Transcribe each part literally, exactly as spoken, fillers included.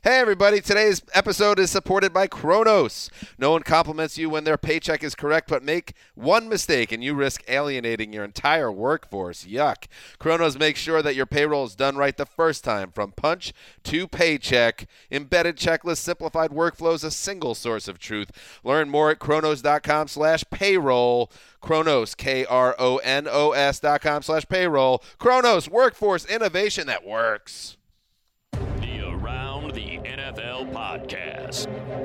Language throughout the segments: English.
Hey, everybody. Today's episode is supported by Kronos. No one compliments you when their paycheck is correct, but make one mistake and you risk alienating your entire workforce. Yuck. Kronos makes sure that your payroll is done right the first time, from punch to paycheck. Embedded checklists, simplified workflows, a single source of truth. Learn more at kronos.com slash payroll. Kronos, K R O N O S dot com slash payroll. Kronos, workforce innovation that works. Around the N F L podcast.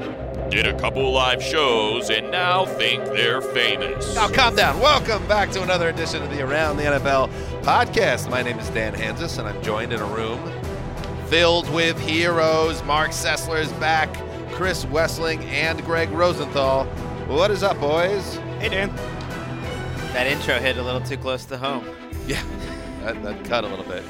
Did a couple live shows and now think they're famous. Now calm down. Welcome back to another edition of the Around the N F L podcast. My name is Dan Hanzus, and I'm joined in a room filled with heroes. Mark Sessler is back, Chris Wessling, and Greg Rosenthal. What is up, boys? Hey, Dan. That intro hit a little too close to home. Yeah, that, that cut a little bit.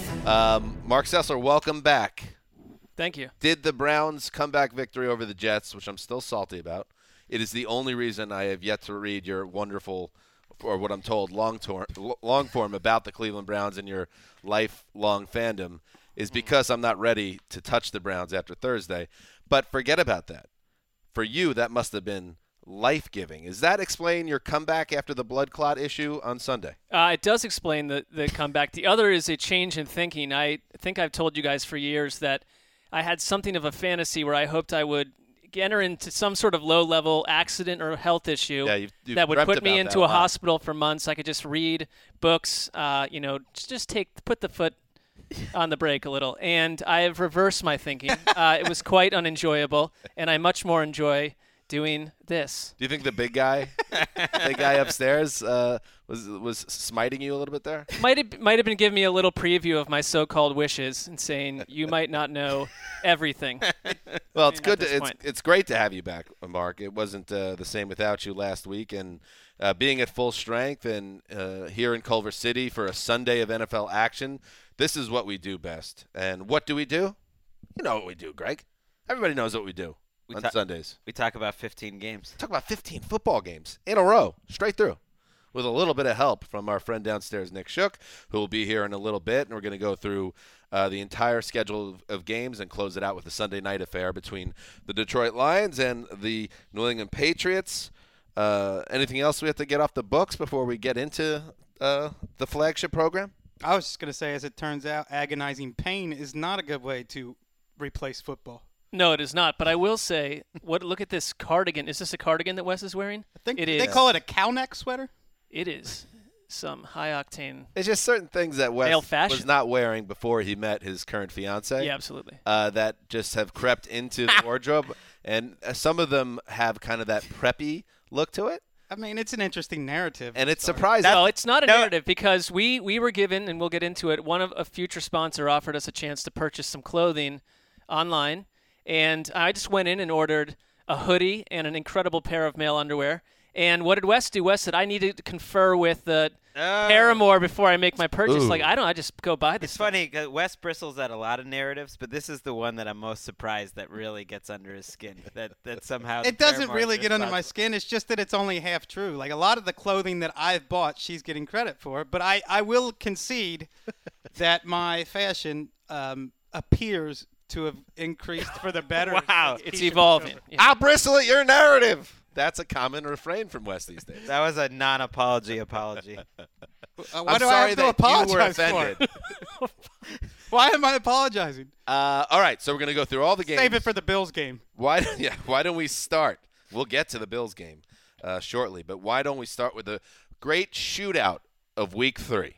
Um, Mark Sessler, welcome back. Thank you. Did the Browns comeback victory over the Jets, which I'm still salty about. It is the only reason I have yet to read your wonderful, or what I'm told, long, tor- long form about the Cleveland Browns and your lifelong fandom, is because I'm not ready to touch the Browns after Thursday. But forget about that. For you, that must have been life-giving. Does that explain your comeback after the blood clot issue on Sunday? Uh, it does explain the, the comeback. The other is a change in thinking. I think I've told you guys for years that I had something of a fantasy where I hoped I would enter into some sort of low-level accident or health issue yeah, you've, you've that would put me into a, a hospital for months. I could just read books, uh, you know, just take put the foot on the brake a little. And I have reversed my thinking. Uh, it was quite unenjoyable, and I much more enjoy doing this. Do you think the big guy, big guy upstairs, uh, was was smiting you a little bit there? Might have, might have been giving me a little preview of my so-called wishes and saying you might not know everything. Well, it's good. At To, this it's point. it's great to have you back, Mark. It wasn't uh, the same without you last week, and uh, being at full strength and uh, here in Culver City for a Sunday of N F L action. This is what we do best. And what do we do? You know what we do, Greg. Everybody knows what we do. We on ta- Sundays. We talk about fifteen games. Talk about fifteen football games in a row, straight through, with a little bit of help from our friend downstairs, Nick Shook, who will be here in a little bit. And we're going to go through uh, the entire schedule of, of games and close it out with the Sunday night affair between the Detroit Lions and the New England Patriots. Uh, anything else we have to get off the books before we get into uh, the flagship program? I was just going to say, as it turns out, agonizing pain is not a good way to replace football. No, it is not. But I will say, what? Look at this cardigan. Is this a cardigan that Wes is wearing? I think it they is. call it a cow neck sweater. It is some high-octane. It's just certain things that Wes Male fashion. was not wearing before he met his current fiance. Yeah, absolutely. Uh, that just have crept into the wardrobe. And uh, some of them have kind of that preppy look to it. I mean, it's an interesting narrative. And it's surprising. No, it's not a No. narrative because we, we were given, and we'll get into it, one of a future sponsor offered us a chance to purchase some clothing online. And I just went in and ordered a hoodie and an incredible pair of male underwear. And what did Wes do? Wes said, I needed to confer with the Oh. Paramore before I make my purchase. Ooh. Like, I don't I just go buy this. It's funny, 'cause Wes bristles at a lot of narratives, but this is the one that I'm most surprised that really gets under his skin. That that somehow it the doesn't Paramore really is get under my responsible. skin. It's just that it's only half true. Like a lot of the clothing that I've bought, she's getting credit for. But I, I will concede that my fashion um, appears to have increased for the better. Wow. It's evolving. Yeah. I'll bristle at your narrative. That's a common refrain from Wes these days. That was a non-apology apology. Uh, I'm what do I sorry have to that apologize you were offended. for? Why am I apologizing? Uh, all right, so we're going to go through all the games. Save it for the Bills game. Why, yeah, why don't we start? We'll get to the Bills game uh, shortly, but why don't we start with the great shootout of Week Three?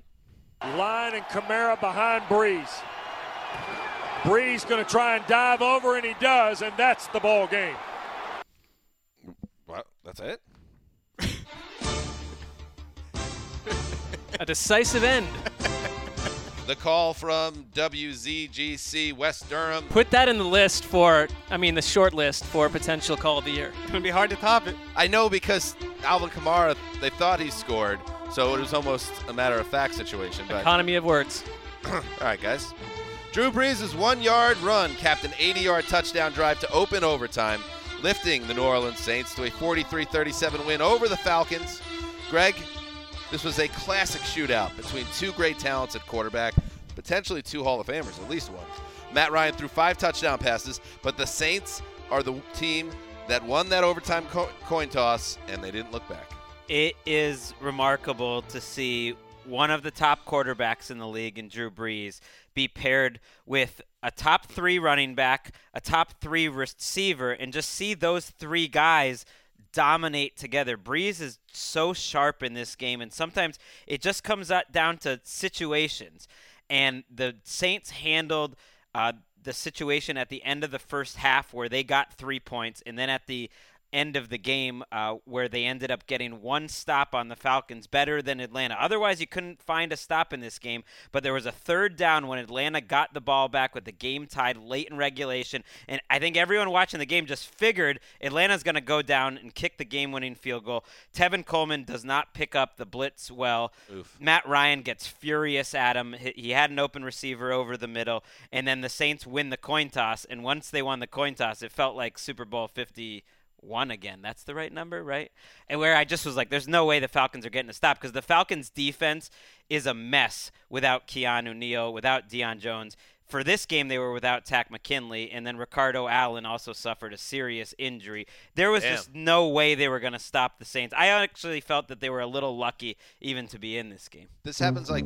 Line and Kamara behind Breeze. Breeze going to try and dive over, and he does, and that's the ball game. What? That's it? A decisive end. The call from W Z G C West Durham. Put that in the list for, I mean, the short list for potential call of the year. It's going to be hard to top it. I know because Alvin Kamara, they thought he scored, so it was almost a matter-of-fact situation. But Economy of words. all right, guys. Drew Brees' one-yard run capped an eighty-yard touchdown drive to open overtime, lifting the New Orleans Saints to a forty-three thirty-seven win over the Falcons. Greg, this was a classic shootout between two great talents at quarterback, potentially two Hall of Famers, at least one. Matt Ryan threw five touchdown passes, but the Saints are the team that won that overtime co- coin toss, and they didn't look back. It is remarkable to see one of the top quarterbacks in the league in Drew Brees be paired with a top three running back, a top three receiver, and just see those three guys dominate together. Brees is so sharp in this game, and sometimes it just comes out down to situations. And the Saints handled uh, the situation at the end of the first half where they got three points, and then at the end of the game uh, where they ended up getting one stop on the Falcons better than Atlanta. Otherwise, you couldn't find a stop in this game, but there was a third down when Atlanta got the ball back with the game tied late in regulation, and I think everyone watching the game just figured Atlanta's going to go down and kick the game-winning field goal. Tevin Coleman does not pick up the blitz well. Oof. Matt Ryan gets furious at him. He had an open receiver over the middle, and then the Saints win the coin toss, and once they won the coin toss, it felt like Super Bowl fifty One again. That's the right number, right? And where I just was like, there's no way the Falcons are getting a stop, because the Falcons' defense is a mess without Keanu Neal, without Deion Jones. For this game, they were without Takk McKinley, and then Ricardo Allen also suffered a serious injury. There was Damn. just no way they were going to stop the Saints. I actually felt that they were a little lucky even to be in this game. This happens like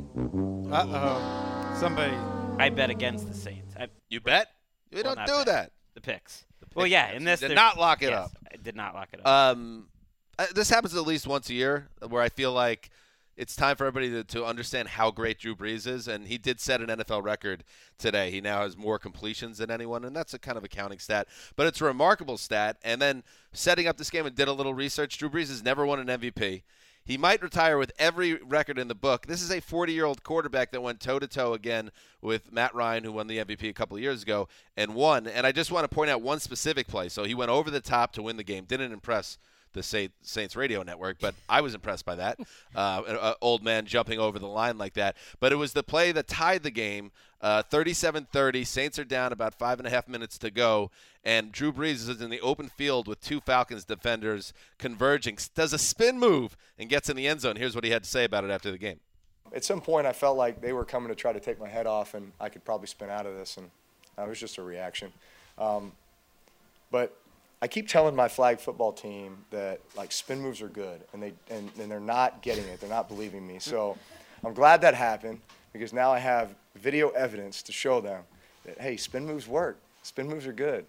Uh-oh. Somebody. I bet against the Saints. I, you bet. We well, don't not do bet. that. The picks. Well, yeah, in this did there- not lock it yes, up. I did not lock it up. Um, uh, this happens at least once a year, where I feel like it's time for everybody to, to understand how great Drew Brees is, and he did set an N F L record today. He now has more completions than anyone, and that's a kind of a counting stat, but it's a remarkable stat. And then setting up this game and did a little research, Drew Brees has never won an M V P. He might retire with every record in the book. This is a forty-year-old quarterback that went toe-to-toe again with Matt Ryan, who won the M V P a couple of years ago, and won. And I just want to point out one specific play. So he went over the top to win the game. Didn't impress the Saints radio network, but I was impressed by that. Uh, an uh, old man jumping over the line like that. But it was the play that tied the game, uh, thirty-seven thirty. Saints are down about five and a half minutes to go, and Drew Brees is in the open field with two Falcons defenders converging, does a spin move, and gets in the end zone. Here's what he had to say about it after the game. At some point, I felt like they were coming to try to take my head off, and I could probably spin out of this, and uh, it was just a reaction. Um, but I keep telling my flag football team that, like, spin moves are good, and, they, and, and they're not getting it. They're not believing me. So I'm glad that happened, because now I have video evidence to show them that, hey, spin moves work. Spin moves are good.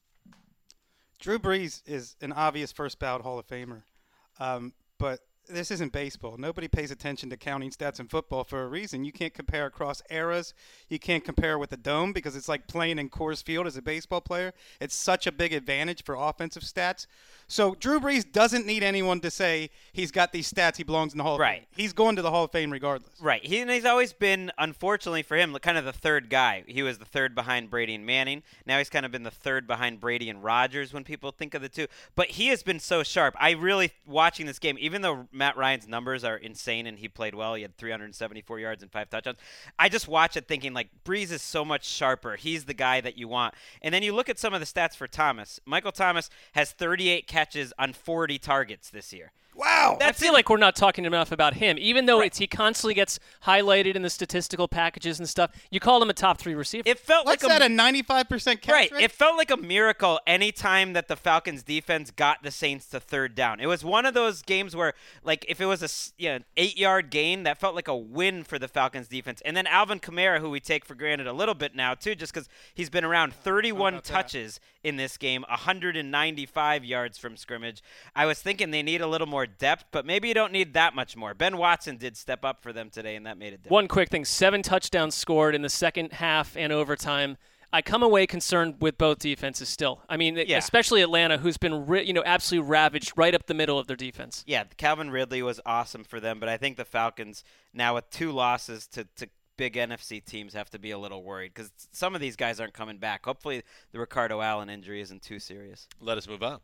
Drew Brees is an obvious first ballot Hall of Famer, um, but this isn't baseball. Nobody pays attention to counting stats in football for a reason. You can't compare across eras. You can't compare with the dome, because it's like playing in Coors Field as a baseball player. It's such a big advantage for offensive stats. So Drew Brees doesn't need anyone to say he's got these stats, he belongs in the Hall of Right. Fame. He's going to the Hall of Fame regardless. Right. He, and he's always been, unfortunately for him, kind of the third guy. He was the third behind Brady and Manning. Now he's kind of been the third behind Brady and Rodgers when people think of the two. But he has been so sharp. I really, watching this game, even though Matt Ryan's numbers are insane and he played well, he had three hundred seventy-four yards and five touchdowns, I just watch it thinking, like, Brees is so much sharper. He's the guy that you want. And then you look at some of the stats for Thomas. Michael Thomas has thirty-eight catches on forty targets this year. Wow. I That's feel it. like we're not talking enough about him, even though it's he constantly gets highlighted in the statistical packages and stuff. You call him a top three receiver. It felt What's like that, a ninety-five percent catch Right. rate? It felt like a miracle any time that the Falcons defense got the Saints to third down. It was one of those games where, like, if it was a s- you know, eight-yard gain, that felt like a win for the Falcons defense. And then Alvin Kamara, who we take for granted a little bit now, too, just because he's been around thirty-one about that? touches in this game, one hundred ninety-five yards from scrimmage. I was thinking they need a little more depth, but maybe you don't need that much more. Ben Watson did step up for them today, and that made a difference. One quick thing, seven touchdowns scored in the second half and overtime. I come away concerned with both defenses still. I mean, Yeah. especially Atlanta, who's been ri- you know absolutely ravaged right up the middle of their defense. Yeah, Calvin Ridley was awesome for them, but I think the Falcons, now with two losses to, to big N F C teams, have to be a little worried, because some of these guys aren't coming back. Hopefully the Ricardo Allen injury isn't too serious. Let us move on.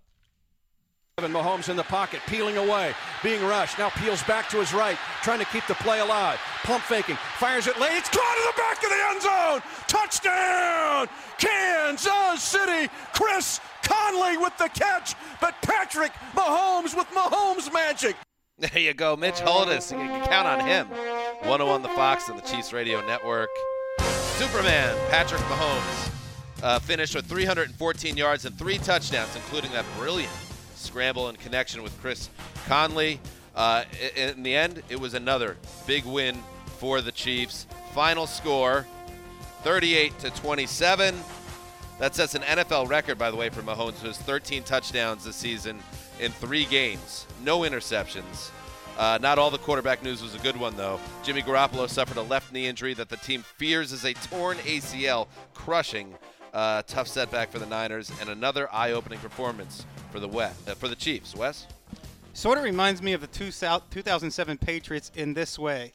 Mahomes in the pocket, peeling away, being rushed. Now peels back to his right, trying to keep the play alive. Pump faking, fires it late. It's caught in the back of the end zone. Touchdown, Kansas City. Chris Conley with the catch, but Patrick Mahomes with Mahomes magic. There you go, Mitch Holtis. You can count on him. one oh one The Fox and the Chiefs Radio Network. Superman, Patrick Mahomes, uh, finished with three hundred fourteen yards and three touchdowns, including that brilliant scramble in connection with Chris Conley. Uh, in the end, it was another big win for the Chiefs. Final score, thirty-eight to twenty-seven. That sets an N F L record, by the way, for Mahomes, who has thirteen touchdowns this season in three games. No interceptions. Uh, not all the quarterback news was a good one, though. Jimmy Garoppolo suffered a left knee injury that the team fears is a torn A C L, crushing. Uh, tough setback for the Niners, and another eye-opening performance for the West, uh, for the Chiefs. Wes? Sort of reminds me of the two thousand seven Patriots in this way.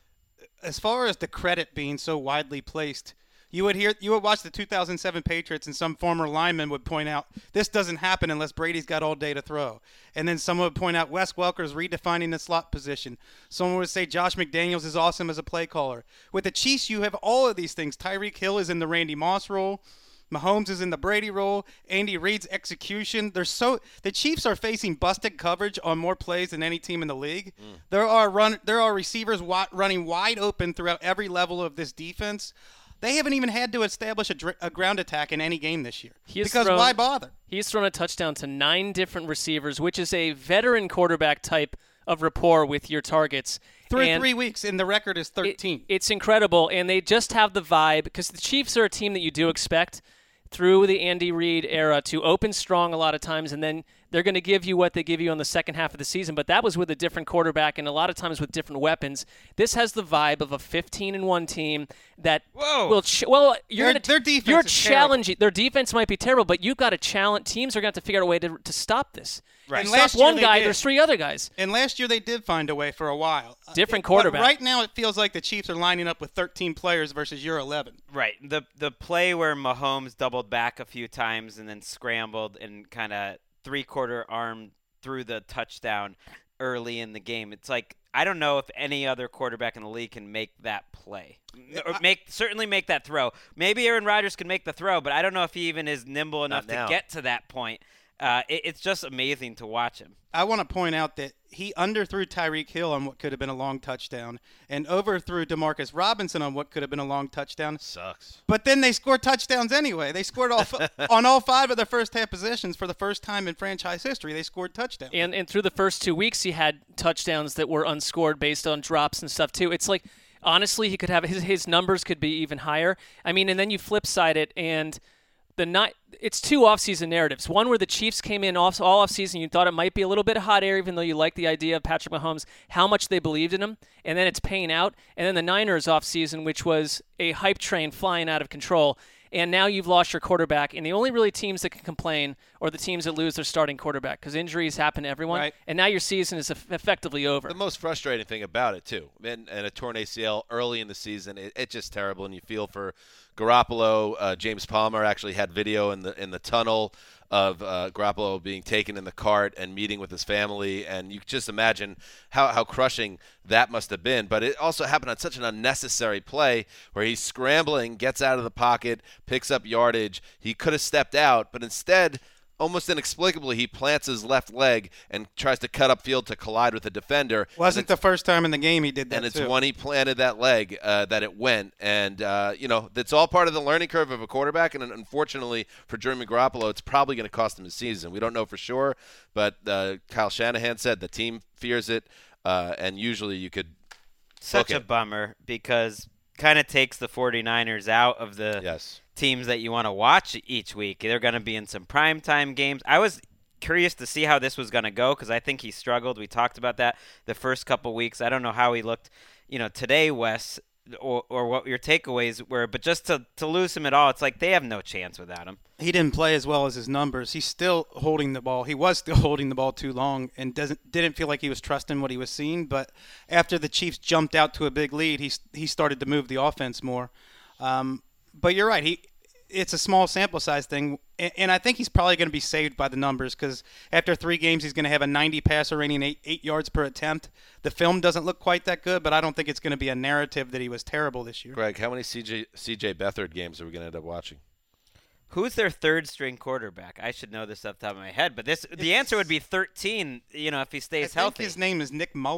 As far as the credit being so widely placed, you would hear, you would watch the two thousand seven Patriots, and some former lineman would point out, this doesn't happen unless Brady's got all day to throw. And then someone would point out, Wes Welker's redefining the slot position. Someone would say Josh McDaniels is awesome as a play caller. With the Chiefs, you have all of these things. Tyreek Hill is in the Randy Moss role. Mahomes is in the Brady role. Andy Reid's execution. They're so the Chiefs are facing busted coverage on more plays than any team in the league. Mm. There are run there are receivers wi- running wide open throughout every level of this defense. They haven't even had to establish a, dr- a ground attack in any game this year. Because thrown, why bother? He's thrown a touchdown to nine different receivers, which is a veteran quarterback type of rapport with your targets. Through and three weeks, and the record is thirteen. It, it's incredible, and they just have the vibe, because the Chiefs are a team that you do expect through the Andy Reid era to open strong a lot of times, and then they're going to give you what they give you on the second half of the season. But that was with a different quarterback and a lot of times with different weapons. This has the vibe of a fifteen and one team that Whoa. will ch- well, you're Their- gonna, their defense you're is challenging. Their defense might be terrible, but you've got to challenge. Teams are going to have to figure out a way to, to stop this. Right. And Stop last year one they guy, did. there's three other guys. And last year they did find a way for a while. Different Uh, quarterback. But right now it feels like the Chiefs are lining up with thirteen players versus your eleven. Right. The the play where Mahomes doubled back a few times and then scrambled and kind of three-quarter arm through the touchdown early in the game. It's like, I don't know if any other quarterback in the league can make that play. Or make certainly make that throw. Maybe Aaron Rodgers can make the throw, but I don't know if he even is nimble enough to get to that point. Uh, it, it's just amazing to watch him. I want to point out that he underthrew Tyreek Hill on what could have been a long touchdown and overthrew Demarcus Robinson on what could have been a long touchdown. Sucks. But then they scored touchdowns anyway. They scored all f- on all five of their first half possessions for the first time in franchise history. They scored touchdowns. And and through the first two weeks, he had touchdowns that were unscored based on drops and stuff too. It's like, honestly, he could have his his numbers could be even higher. I mean, and then you flip side it, and the night it's two offseason narratives. One where the Chiefs came in off, all offseason, you thought it might be a little bit of hot air, even though you liked the idea of Patrick Mahomes, how much they believed in him, and then it's paying out. And then the Niners offseason, which was a hype train flying out of control. And now you've lost your quarterback, and the only really teams that can complain are the teams that lose their starting quarterback, because injuries happen to everyone. Right. And now your season is eff- effectively over. The most frustrating thing about it, too, and, and a torn A C L early in the season, it, it's just terrible, and you feel for Garoppolo. Uh, James Palmer actually had video in the in the tunnel of uh, Garoppolo being taken in the cart and meeting with his family, and you just imagine how, how crushing that must have been. But it also happened on such an unnecessary play where he's scrambling, gets out of the pocket, picks up yardage. He could have stepped out, but instead, almost inexplicably, he plants his left leg and tries to cut upfield to collide with a defender. Wasn't the first time in the game he did that, And it's too. when he planted that leg uh, that it went. And, uh, you know, that's all part of the learning curve of a quarterback. And unfortunately for Jimmy Garoppolo, it's probably going to cost him his season. We don't know for sure. But uh, Kyle Shanahan said the team fears it. Uh, and usually you could Such book a it. bummer because kind of takes the 49ers out of the Yes. teams that you want to watch each week. They're going to be in some primetime games. I was curious to see how this was going to go because I think he struggled. We talked about that the first couple weeks. I don't know how he looked, you know, today, Wes, or, or what your takeaways were. But just to, to lose him at all, it's like they have no chance without him. He didn't play as well as his numbers. He's still holding the ball. He was still holding the ball too long and doesn't didn't feel like he was trusting what he was seeing. But after the Chiefs jumped out to a big lead, he he started to move the offense more. Um, but you're right. He it's a small sample size thing, and, and I think he's probably going to be saved by the numbers because after three games, he's going to have a ninety passer rating, eight, eight yards per attempt. The film doesn't look quite that good, but I don't think it's going to be a narrative that he was terrible this year. Greg, how many C J C J Beathard games are we going to end up watching? Who's their third string quarterback? I should know this off the top of my head, but this the answer would be thirteen, you know, if he I stays think healthy. his name is Nick Mullins.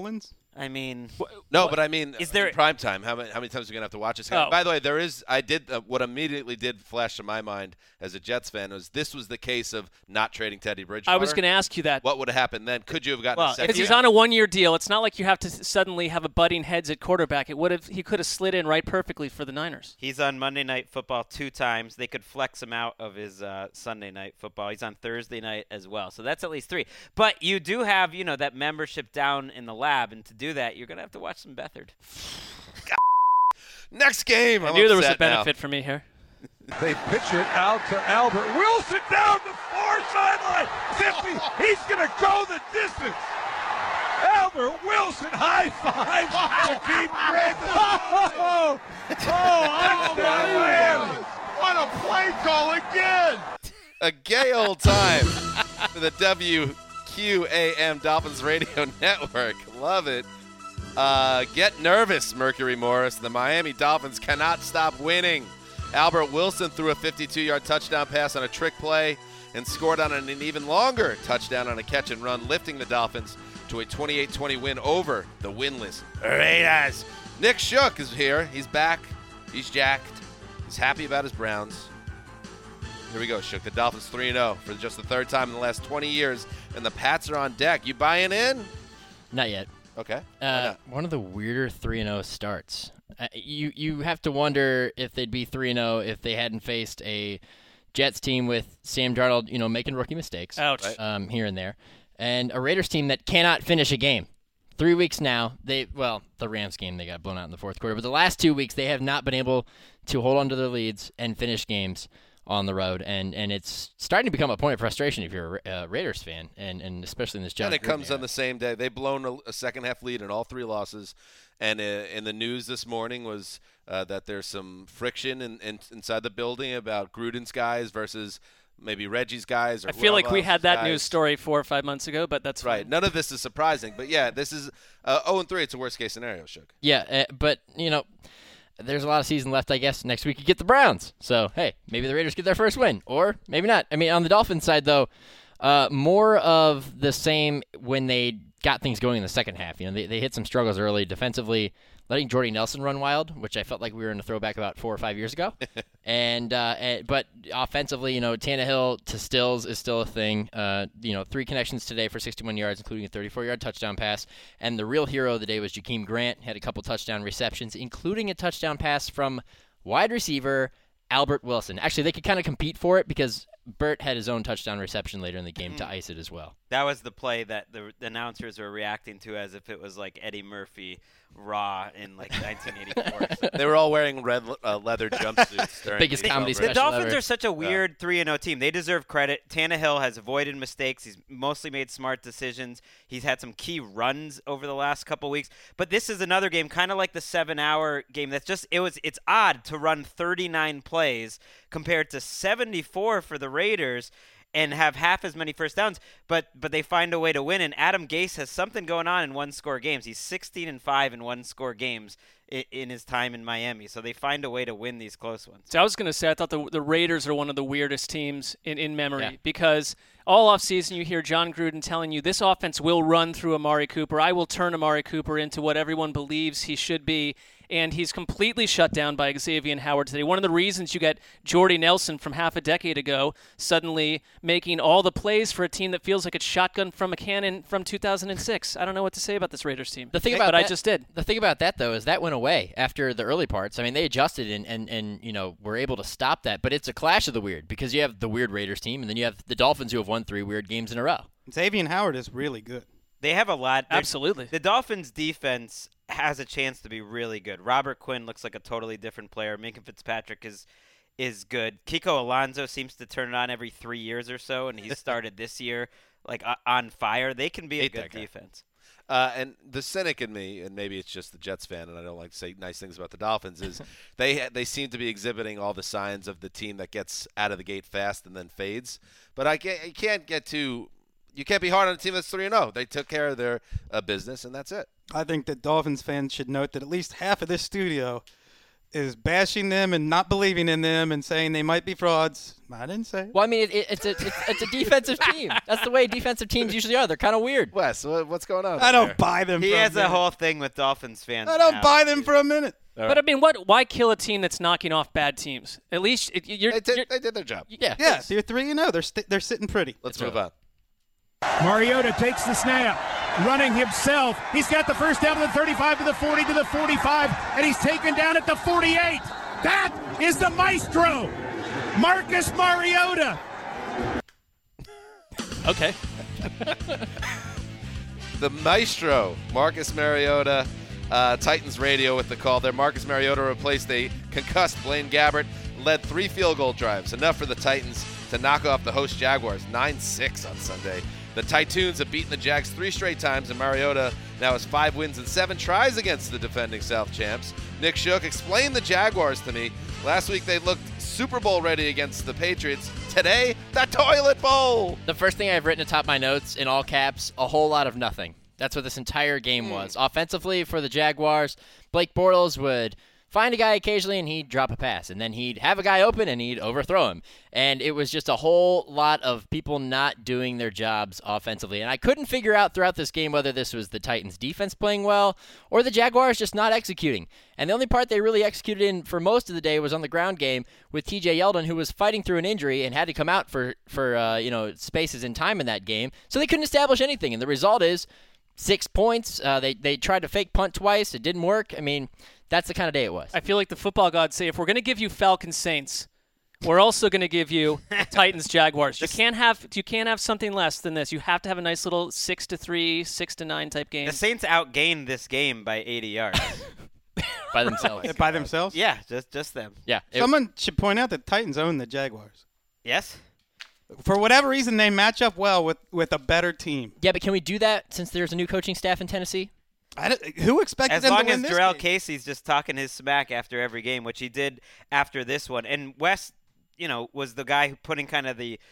I mean, No, but I mean, Is there- in prime time, how many, how many times are you going to have to watch this? Oh. By the way, there is, I did, uh, what immediately did flash to my mind as a Jets fan was this was the case of not trading Teddy Bridgewater. I was going to ask you that. What would have happened then? Could you have gotten Well, a second? Because he's on a one-year deal. It's not like you have to s- suddenly have a butting heads at quarterback. It would have. He could have slid in right perfectly for the Niners. he's on Monday Night Football two times. They could flex him out of his uh, Sunday Night Football. He's on Thursday night as well. So that's at least three. But you do have, you know, that membership down in the lab. And to do that, you're going to have to watch some Beathard. Next game. I I'm knew there was a upset now. benefit for me here. They pitch it out to Albert Wilson down the far sideline. fifty. He's going to go the distance. Albert Wilson high fives Jakeem Grant. Oh, oh, Miami. What a play call again. A gay old time for the W Q A M Dolphins Radio Network. Love it. Uh, get nervous, Mercury Morris. The Miami Dolphins cannot stop winning. Albert Wilson threw a fifty-two-yard touchdown pass on a trick play and scored on an even longer touchdown on a catch and run, lifting the Dolphins to a twenty-eight twenty win over the winless Raiders. Nick Shook is here. He's back. He's jacked. He's happy about his Browns. Here we go, Shook. The Dolphins three and oh for just the third time in the last twenty years, and the Pats are on deck. You buying in? Not yet. Okay. Why Uh, not? one of the weirder three and oh starts. Uh, you you have to wonder if they'd be three and oh if they hadn't faced a Jets team with Sam Darnold, you know, making rookie mistakes. Ouch. Right. Um, here and there, and a Raiders team that cannot finish a game. Three weeks now, they well, the Rams game they got blown out in the fourth quarter, but the last two weeks they have not been able to hold on to their leads and finish games on the road, and, and it's starting to become a point of frustration if you're a uh, Raiders fan, and, and especially in this John And it Gruden comes era. on the same day. They've blown a, a second half lead in all three losses. And uh, in the news this morning was uh, that there's some friction in, in, inside the building about Gruden's guys versus maybe Reggie's guys. Or I feel like whoever we else's had that guys. news story four or five months ago, but that's Right. fine. None of this is surprising. But yeah, this is uh, oh and three. It's a worst case scenario, Shook. Yeah, uh, but, you know, there's a lot of season left, I guess. Next week you get the Browns. So, hey, maybe the Raiders get their first win, or maybe not. I mean, on the Dolphins side, though, uh, more of the same when they got things going in the second half. You know, they, they hit some struggles early defensively, letting Jordy Nelson run wild, which I felt like we were in a throwback about four or five years ago. and, uh, and But offensively, you know, Tannehill to Stills is still a thing. Uh, you know, three connections today for sixty-one yards, including a thirty-four-yard touchdown pass. And the real hero of the day was Jakeem Grant. Had a couple touchdown receptions, including a touchdown pass from wide receiver Albert Wilson. Actually, they could kind of compete for it because Burt had his own touchdown reception later in the game to ice it as well. That was the play that the, the announcers were reacting to as if it was like Eddie Murphy Raw in like nineteen eighty-four. So. They were all wearing red uh, leather jumpsuits. during Biggest the comedy celebration. The special Dolphins ever. are such a weird three and oh team. They deserve credit. Tannehill has avoided mistakes. He's mostly made smart decisions. He's had some key runs over the last couple weeks. But this is another game, kind of like the seven-hour game. That's just it was. It's odd to run thirty-nine plays compared to seventy-four for the Raiders and have half as many first downs, but but they find a way to win. And Adam Gase has something going on in one-score games. He's sixteen and five in one-score games in, in his time in Miami. So they find a way to win these close ones. So I was going to say I thought the the Raiders are one of the weirdest teams in, in memory Yeah. because all offseason you hear John Gruden telling you this offense will run through Amari Cooper. I will turn Amari Cooper into what everyone believes he should be. And he's completely shut down by Xavier Howard today. One of the reasons you get Jordy Nelson from half a decade ago suddenly making all the plays for a team that feels like it's shotgun from a cannon from two thousand six. I don't know what to say about this Raiders team. The thing about but that, I just did. The thing about that though is that went away after the early parts. I mean, they adjusted and, and, and you know were able to stop that. But it's a clash of the weird because you have the weird Raiders team and then you have the Dolphins who have won three weird games in a row. Xavier Howard is really good. They have a lot. They're- Absolutely. The Dolphins' defense has a chance to be really good. Robert Quinn looks like a totally different player. Minka Fitzpatrick is is good. Kiko Alonso seems to turn it on every three years or so, and he started this year like uh, on fire. They can be a Hate good that guy. defense. Uh, and the cynic in me, and maybe it's just the Jets fan, and I don't like to say nice things about the Dolphins, is they they seem to be exhibiting all the signs of the team that gets out of the gate fast and then fades. But I can't, you can't get too you can't be hard on a team that's three and zero. They took care of their uh, business, and that's it. I think that Dolphins fans should note that at least half of this studio is bashing them and not believing in them and saying they might be frauds. I didn't say it. Well, I mean, it, it, it's a it's, it's a defensive team. That's the way defensive teams usually are. They're kind of weird. Wes, what, what's going on? I don't there? buy them. He for has a, a minute. whole thing with Dolphins fans. I don't now. buy them for a minute. But I mean, what? Why kill a team that's knocking off bad teams? At least it, you're, They did, you're they did their job. Yeah. Yeah, so you're three and zero. They're st- they're sitting pretty. Let's That's move right. on. Mariota takes the snap, running himself. He's got the first down to the thirty-five, to the forty, to the forty-five, and he's taken down at the forty-eight. That is the maestro, Marcus Mariota. okay. The maestro, Marcus Mariota, uh, Titans radio with the call there. Marcus Mariota replaced a concussed Blaine Gabbert, led three field goal drives, enough for the Titans to knock off the host Jaguars nine six on Sunday. The Titans have beaten the Jags three straight times, and Mariota now has five wins and seven tries against the defending South champs. Nick Shook explained the Jaguars to me. Last week they looked Super Bowl ready against the Patriots. Today, the toilet bowl. The first thing I've written atop my notes in all caps, a whole lot of nothing. That's what this entire game Hmm. was. Offensively for the Jaguars, Blake Bortles would find a guy occasionally and he'd drop a pass, and then he'd have a guy open and he'd overthrow him. And it was just a whole lot of people not doing their jobs offensively. And I couldn't figure out throughout this game whether this was the Titans' defense playing well or the Jaguars just not executing. And the only part they really executed in for most of the day was on the ground game with T J Yeldon, who was fighting through an injury and had to come out for, for uh, you know, spaces in time in that game. So they couldn't establish anything. And the result is six points. Uh, they, they tried to fake punt twice. It didn't work. I mean, that's the kind of day it was. I feel like the football gods say, if we're going to give you Falcons Saints, we're also going to give you Titans Jaguars. You can't have you can't have something less than this. You have to have a nice little six to three, six to nine type game. The Saints outgained this game by eighty yards. By themselves. By themselves? Yeah, just just them. Yeah. It, Someone should point out that Titans own the Jaguars. Yes. For whatever reason, they match up well with, with a better team. yeah, but can we do that since there's a new coaching staff in Tennessee? I don't- who expected As them long to win as this Jarrell game? Casey's just talking his smack after every game, which he did after this one, and Wes, you know, was the guy who putting kind of the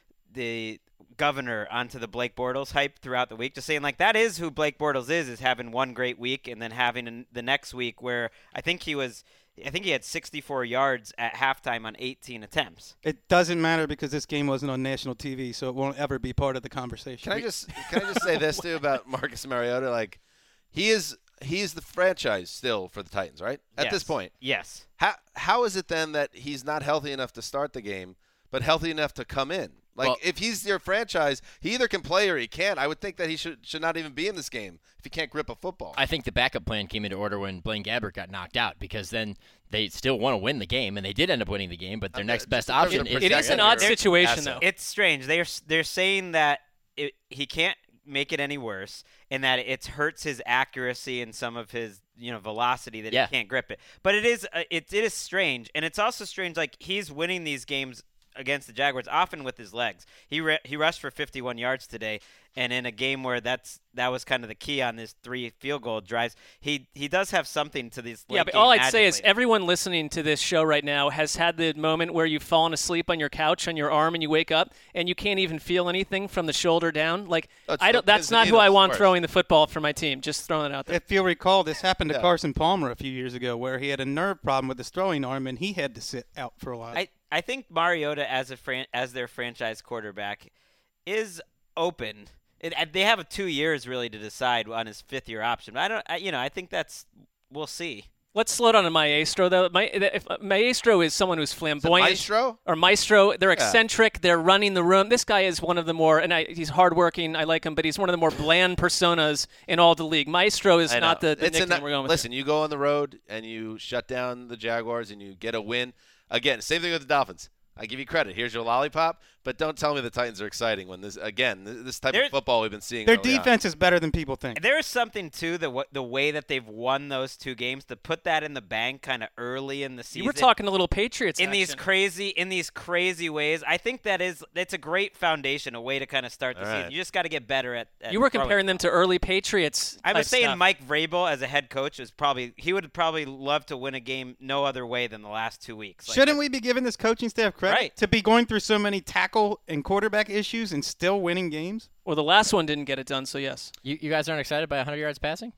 the governor onto the Blake Bortles hype throughout the week, just saying like that is who Blake Bortles is, is having one great week and then having an, the next week where I think he was, I think he had sixty-four yards at halftime on eighteen attempts. It doesn't matter because this game wasn't on national T V, so it won't ever be part of the conversation. Can I just can I just say this too about Marcus Mariota? Like, he is he's the franchise still for the Titans, right? At Yes. this point, Yes. how how is it then that he's not healthy enough to start the game, but healthy enough to come in? Like, Well- if he's your franchise, he either can play or he can't. I would think that he should should not even be in this game if he can't grip a football. I think the backup plan came into order when Blaine Gabbert got knocked out because then they still want to win the game, and they did end up winning the game, but their Uh, next just best in terms option of is it is an protecting odd your situation, asset. though. It's strange. They're they're saying that it, he can't make it any worse, and that it hurts his accuracy and some of his you know velocity that Yeah. he can't grip it. But it is uh, it it is strange, and it's also strange. Like he's winning these games against the Jaguars often with his legs. He re- he rushed for fifty-one yards today, and in a game where that's that was kind of the key on his three field goal drives, he he does have something to these. Yeah, late but game all I'd magic say is late. everyone listening to this show right now has had the moment where you've fallen asleep on your couch on your arm and you wake up and you can't even feel anything from the shoulder down. Like That's I don't. the That's not who Pizzicatos I want worst. throwing the football for my team. Just throwing it out there. If you'll recall, this happened to Yeah. Carson Palmer a few years ago where he had a nerve problem with his throwing arm and he had to sit out for a while. I, I think Mariota as a fran- as their franchise quarterback is open. It, uh, they have a two years really to decide on his fifth year option. But I don't. I, you know, I think that's we'll see. Let's slow down on Maestro though. My, if, Maestro is someone who's flamboyant. Maestro? Or Maestro. They're eccentric. They're running the room. This guy is one of the more, and I, he's hardworking. I like him, but he's one of the more bland personas in all the league. Maestro is I not know. the, the It's in nickname that- we're going with. listen, you go on the road and you shut down the Jaguars and you get a win. Again, same thing with the Dolphins. I give you credit. Here's your lollipop, but don't tell me the Titans are exciting when this again th- this type They're- of football we've been seeing. Their early on. defense is better than people think. There is something too the wa- the way that they've won those two games to put that in the bank kind of early in the season. You were talking a little Patriots in these action. crazy in these crazy ways. I think that is it's a great foundation, a way to kind of start the All season. right. You just got to get better at. at You were throwing comparing the them to early Patriots. I was type saying stuff. Mike Vrabel as a head coach is probably he would probably love to win a game no other way than the last two weeks. Like, Shouldn't we be giving this coaching staff credit Right. to be going through so many tackle and quarterback issues and still winning games? Well, the last one didn't get it done, so yes. You, you guys aren't excited by one hundred yards passing?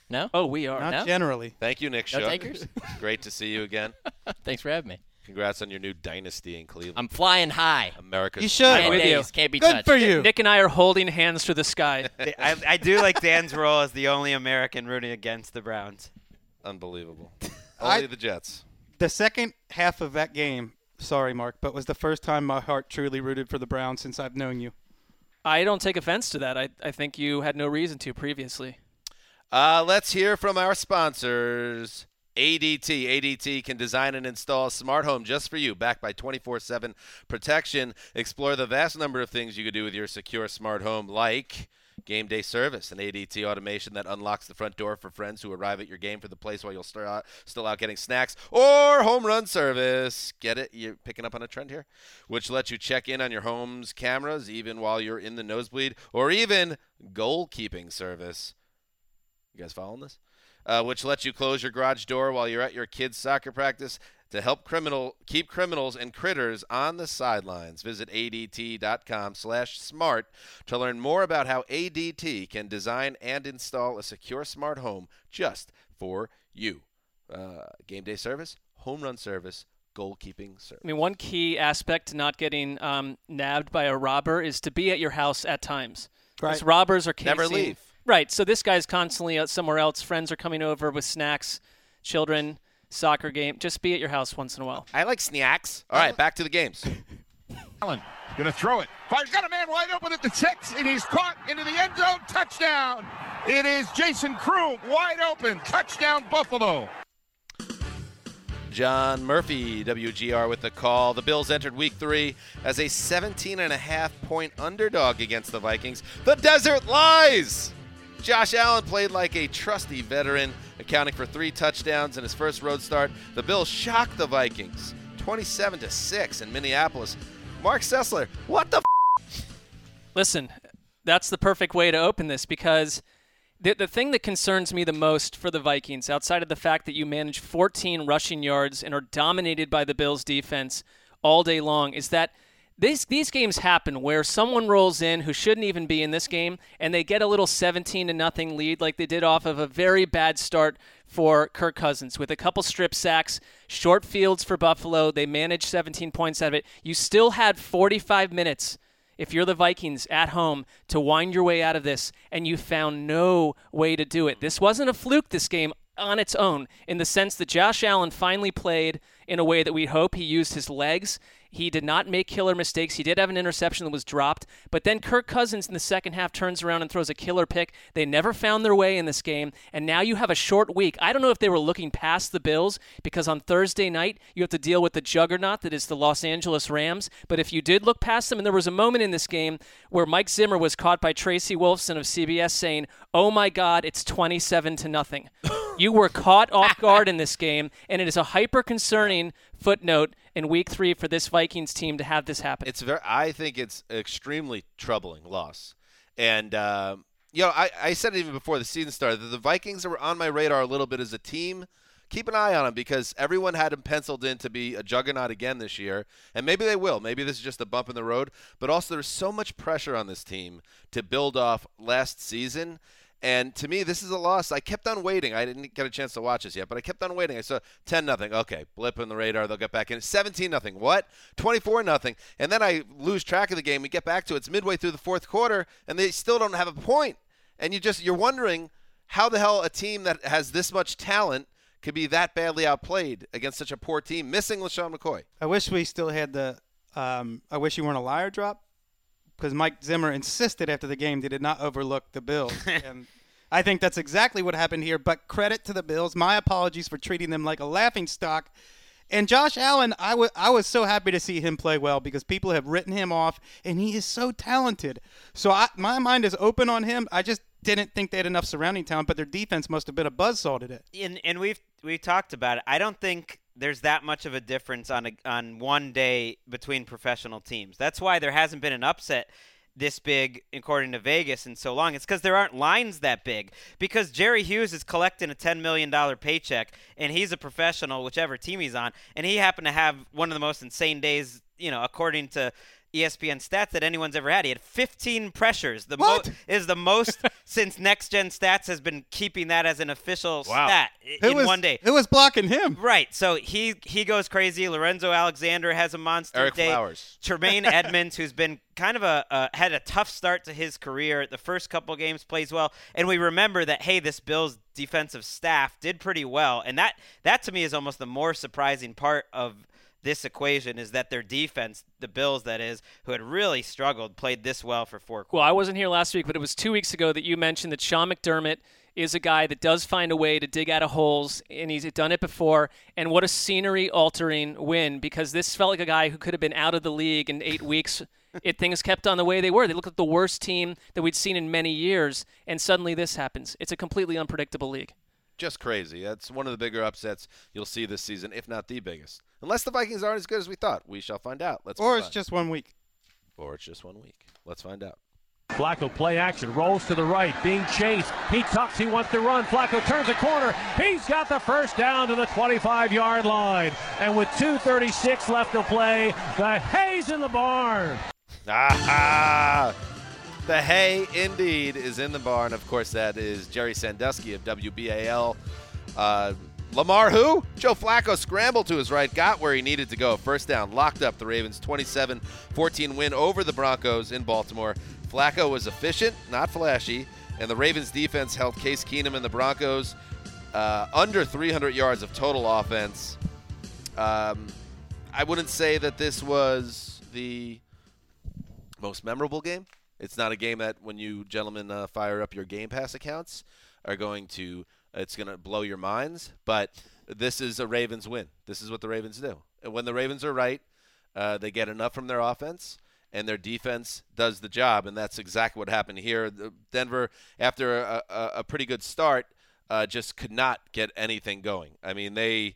No? Oh, we are. Not No? generally. Thank you, Nick No Shook. takers? Great to see you again. Thanks for having me. Congrats on your new dynasty in Cleveland. I'm flying high. America's You should. Ten I'm with you. days, can't be Good touched. for you. Nick and I are holding hands to the sky. I, I do like Dan's role as the only American rooting against the Browns. Unbelievable. I- Only the Jets. The second half of that game, sorry, Mark, but was the first time my heart truly rooted for the Browns since I've known you. I don't take offense to that. I, I think you had no reason to previously. Uh, let's hear from our sponsors. A D T. A D T can design and install a smart home just for you, backed by twenty-four seven protection. Explore the vast number of things you could do with your secure smart home, like game day service, an A D T automation that unlocks the front door for friends who arrive at your game for the place while you're still out, still out getting snacks, or home run service. Get it? You're picking up on a trend here? Which lets you check in on your home's cameras even while you're in the nosebleed, or even goalkeeping service. You guys following this? Uh, which lets you close your garage door while you're at your kid's soccer practice to help criminal keep criminals and critters on the sidelines. Visit A D T dot com slash smart to learn more about how A D T can design and install a secure smart home just for you. Uh, game day service, home run service, goalkeeping service. I mean, one key aspect to not getting um, nabbed by a robber is to be at your house at times. Right. Because robbers are casing. Never leave. Right. So this guy's constantly out somewhere else. Friends are coming over with snacks, children, soccer game. Just be at your house once in a while. I like snacks. All right, back to the games. Allen gonna throw it. Fires, got a man wide open at the six, and he's caught into the end zone. Touchdown! It is Jason Kroom, wide open. Touchdown, Buffalo. John Murphy, W G R with the call. The Bills entered week three as a seventeen and a half point underdog against the Vikings. The desert lies! Josh Allen played like a trusty veteran, accounting for three touchdowns in his first road start. The Bills shocked the Vikings, twenty-seven to six in Minneapolis. Mark Sessler, what the f-? Listen, that's the perfect way to open this because the the thing that concerns me the most for the Vikings, outside of the fact that you manage fourteen rushing yards and are dominated by the Bills' defense all day long, is that These these games happen where someone rolls in who shouldn't even be in this game, and they get a little seventeen to nothing lead, like they did off of a very bad start for Kirk Cousins with a couple strip sacks, short fields for Buffalo. They managed seventeen points out of it. You still had forty-five minutes, if you're the Vikings, at home to wind your way out of this, and you found no way to do it. This wasn't a fluke, this game, on its own, in the sense that Josh Allen finally played in a way that we hope. He used his legs. He did not make killer mistakes. He did have an interception that was dropped. But then Kirk Cousins in the second half turns around and throws a killer pick. They never found their way in this game. And now you have a short week. I don't know if they were looking past the Bills, because on Thursday night you have to deal with the juggernaut that is the Los Angeles Rams. But if you did look past them, and there was a moment in this game where Mike Zimmer was caught by Tracy Wolfson of C B S saying, "Oh my God, it's twenty-seven to nothing." You were caught off guard in this game, and it is a hyper-concerning footnote in week three for this Vikings team to have this happen. It's very. I think it's an extremely troubling loss, and uh, you know, I, I said it even before the season started that the Vikings were on my radar a little bit as a team. Keep an eye on them because everyone had them penciled in to be a juggernaut again this year, and maybe they will. Maybe this is just a bump in the road, but also there's so much pressure on this team to build off last season. And to me, this is a loss. I kept on waiting. I didn't get a chance to watch this yet, but I kept on waiting. I saw ten nothing. Okay, blip on the radar. They'll get back in. seventeen nothing. What? twenty-four nothing. And then I lose track of the game. We get back to it. It's midway through the fourth quarter, and they still don't have a point. And you just you're wondering how the hell a team that has this much talent could be that badly outplayed against such a poor team, missing LaShawn McCoy. I wish we still had the um, I wish you weren't a liar drop, because Mike Zimmer insisted after the game they did not overlook the Bills. And I think that's exactly what happened here, but credit to the Bills. My apologies for treating them like a laughingstock. And Josh Allen, I, w- I was so happy to see him play well because people have written him off, and he is so talented. So I, my mind is open on him. I just didn't think they had enough surrounding talent, but their defense must have been a buzzsaw today. And, and we've we've talked about it. I don't think there's that much of a difference on a, on one day between professional teams. That's why there hasn't been an upset this big, according to Vegas, in so long. It's because there aren't lines that big. Because Jerry Hughes is collecting a ten million dollars paycheck, and he's a professional, whichever team he's on, and he happened to have one of the most insane days, you know, according to E S P N stats that anyone's ever had. He had fifteen pressures. The what? Mo- is the most since Next Gen Stats has been keeping that as an official Wow. stat i- Who in was, one day. Who was blocking him? Right, so he he goes crazy. Lorenzo Alexander has a monster Eric day. Flowers. Tremaine Edmonds, who's been kind of a uh, had a tough start to his career. The first couple games plays well, and we remember that hey, this Bills defensive staff did pretty well, and that that to me is almost the more surprising part of this equation is that their defense, the Bills that is, who had really struggled, played this well for four quarters. Well, I wasn't here last week, but it was two weeks ago that you mentioned that Sean McDermott is a guy that does find a way to dig out of holes, and he's done it before. And what a scenery-altering win, because this felt like a guy who could have been out of the league in eight weeks. It things kept on the way they were. They looked like the worst team that we'd seen in many years, and suddenly this happens. It's a completely unpredictable league. Just crazy. That's one of the bigger upsets you'll see this season, if not the biggest. Unless the Vikings aren't as good as we thought. We shall find out. Let's Or move it's on. just one week. Or it's just one week. Let's find out. Flacco play action, rolls to the right, being chased. He tucks, he wants to run. Flacco turns the corner. He's got the first down to the twenty-five-yard line. And with two thirty-six left to play, the hay's in the barn. Ah, the hay indeed is in the barn. Of course, that is Jerry Sandusky of W B A L. Uh, Lamar who? Joe Flacco scrambled to his right, got where he needed to go. First down, locked up the Ravens' twenty-seven fourteen win over the Broncos in Baltimore. Flacco was efficient, not flashy, and the Ravens' defense held Case Keenum and the Broncos uh, under three hundred yards of total offense. Um, I wouldn't say that this was the most memorable game. It's not a game that when you gentlemen uh, fire up your Game Pass accounts are going to it's going to blow your minds, but this is a Ravens win. This is what the Ravens do. And when the Ravens are right, uh, they get enough from their offense, and their defense does the job, and that's exactly what happened here. Denver, after a, a, a pretty good start, uh, just could not get anything going. I mean, they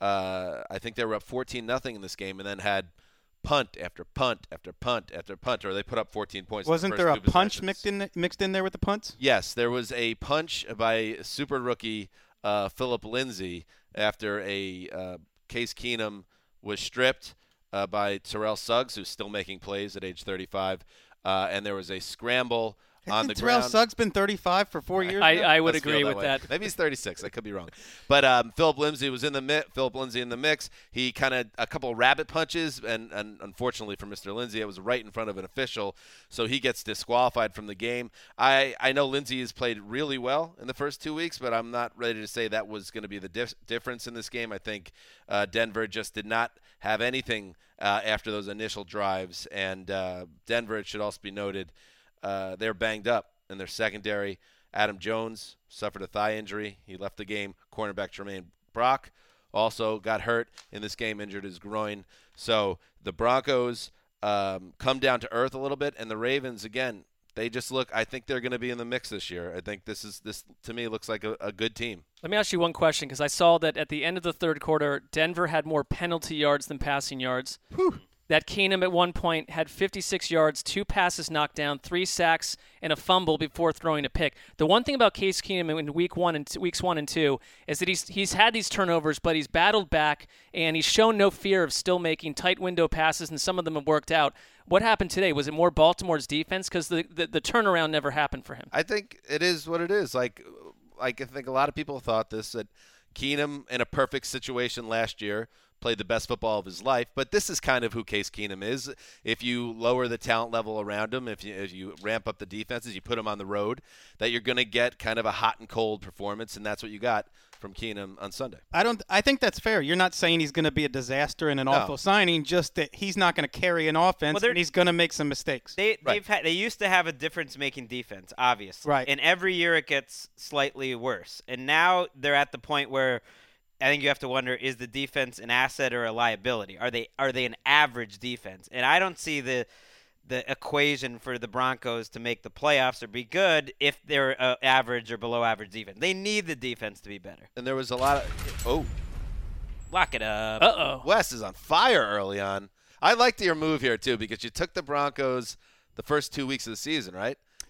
uh, I think they were up fourteen nothing in this game and then had punt after punt after punt after punt, or they put up fourteen points. Wasn't the there a two punch possessions. mixed in mixed in there with the punts? Yes, there was a punch by super rookie uh, Philip Lindsay after a uh, Case Keenum was stripped uh, by Terrell Suggs, who's still making plays at age thirty-five, uh, and there was a scramble on the Hasn't Terrell ground. Suggs been thirty-five for four years? I, now? I would Let's feel agree that with way. that. Maybe he's thirty-six. I could be wrong. But um, Philip Lindsay was in the mi- Philip Lindsay in the mix. He kind of a couple rabbit punches, and, and unfortunately for Mister Lindsay, it was right in front of an official, so he gets disqualified from the game. I, I know Lindsay has played really well in the first two weeks, but I'm not ready to say that was going to be the dif- difference in this game. I think uh, Denver just did not have anything uh, after those initial drives, and uh, Denver, it should also be noted, uh, they're banged up. In their secondary, Adam Jones suffered a thigh injury. He left the game. Cornerback Tremaine Brock also got hurt in this game, injured his groin. So the Broncos um, come down to earth a little bit, and the Ravens, again, they just look – I think they're going to be in the mix this year. I think this is this to me looks like a, a good team. Let me ask you one question, because I saw that at the end of the third quarter, Denver had more penalty yards than passing yards. Whew. That Keenum at one point had fifty-six yards, two passes knocked down, three sacks, and a fumble before throwing a pick. The one thing about Case Keenum in week one and t- weeks one and two is that he's he's had these turnovers, but he's battled back and he's shown no fear of still making tight window passes, and some of them have worked out. What happened today? Was it more Baltimore's defense? Because the, the the turnaround never happened for him. I think it is what it is. Like, like I think a lot of people thought this, that Keenum in a perfect situation last year played the best football of his life, but this is kind of who Case Keenum is. If you lower the talent level around him, if you, if you ramp up the defenses, you put him on the road, that you're going to get kind of a hot and cold performance, and that's what you got from Keenum on Sunday. I don't. I think that's fair. You're not saying he's going to be a disaster and an No. awful signing, just that he's not going to carry an offense Well, they're- and he's going to make some mistakes. They Right. they've had they used to have a difference-making defense, obviously. Right. And every year it gets slightly worse. And now they're at the point where I think you have to wonder: is the defense an asset or a liability? Are they are they an average defense? And I don't see the the equation for the Broncos to make the playoffs or be good if they're uh, average or below average defense. They need the defense to be better. And there was a lot of – oh, Lock it up. Uh-oh. Wes is on fire early on. I liked your move here, too, because you took the Broncos the first two weeks of the season, right?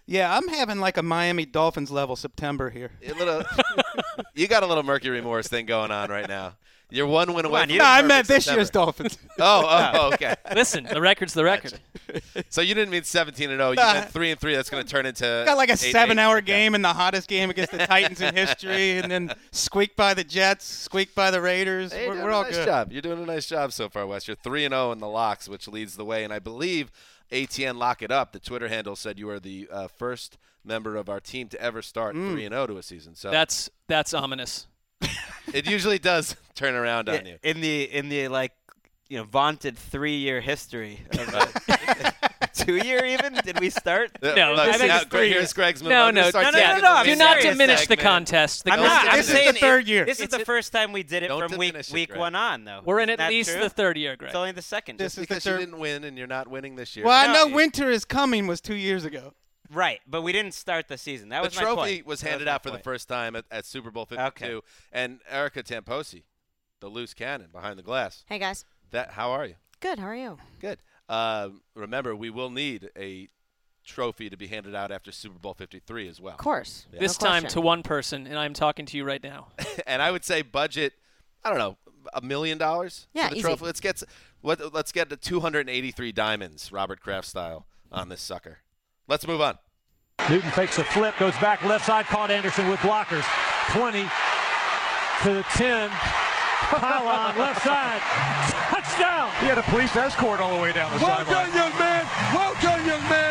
Yeah, I'm having like a Miami Dolphins level September here. A little, you got a little Mercury remorse thing going on right now. You're one win away. on, from you- No, the I perfect meant this September. year's Dolphins. Oh, oh, oh, okay. Listen, the record's the record. So you didn't mean seventeen and oh. You Nah. meant three and three. That's going to turn into Got like a eight and eight. seven-hour Okay. game and the hottest game against the Titans in history, and then squeak by the Jets, squeak by the Raiders. Hey, you're we're doing we're a all nice good. job. You're doing a nice job so far, Wes. You're three and zero in the locks, which leads the way. And I believe A T N Lock It Up, the Twitter handle, said you are the uh, first member of our team to ever start Mm. three and zero to a season. So That's that's ominous. it usually does turn around on you. in the in the like you know vaunted three year history. Of, uh, two year even? Did we start? No, Look, I think now, it's three Here's years. Greg's move. No, I'm gonna no, start no, no, taking no, the no, I'm Do lead not serious. diminish the segment. contest. The I'm goal- not. I'm This is the saying third it- year. This is It's- the first time we did it Don't from week diminish it, week Greg. one on, though. We're in Isn't at that least true? the third year, Greg. It's only the second. This Just is the Because you third. didn't win and you're not winning this year. Well, I know No. winter is coming was two years ago. right, but we didn't start the season. That the was my trophy point. was That handed my out for the point. first time at, at Super Bowl fifty-two. Okay. And Erica Tamposi, the loose cannon behind the glass. Hey, guys. That how are you? Good. How are you? Good. Um, remember, we will need a trophy to be handed out after Super Bowl fifty-three as well. Of course. Yeah. This No time question. to one person, and I'm talking to you right now. And I would say budget, I don't know, a million dollars Yeah, for the easy. trophy. Let's get s- what let's get the two hundred eighty-three diamonds, Robert Kraft style, on this sucker. Let's move on. Newton fakes a flip, goes back left side, caught Anderson with blockers. twenty to the ten. Pylon, left side. Touchdown. He had a police escort all the way down the Well done, young man. Well done, young man.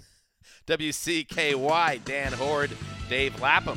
W C K Y, Dan Horde, Dave Lapham.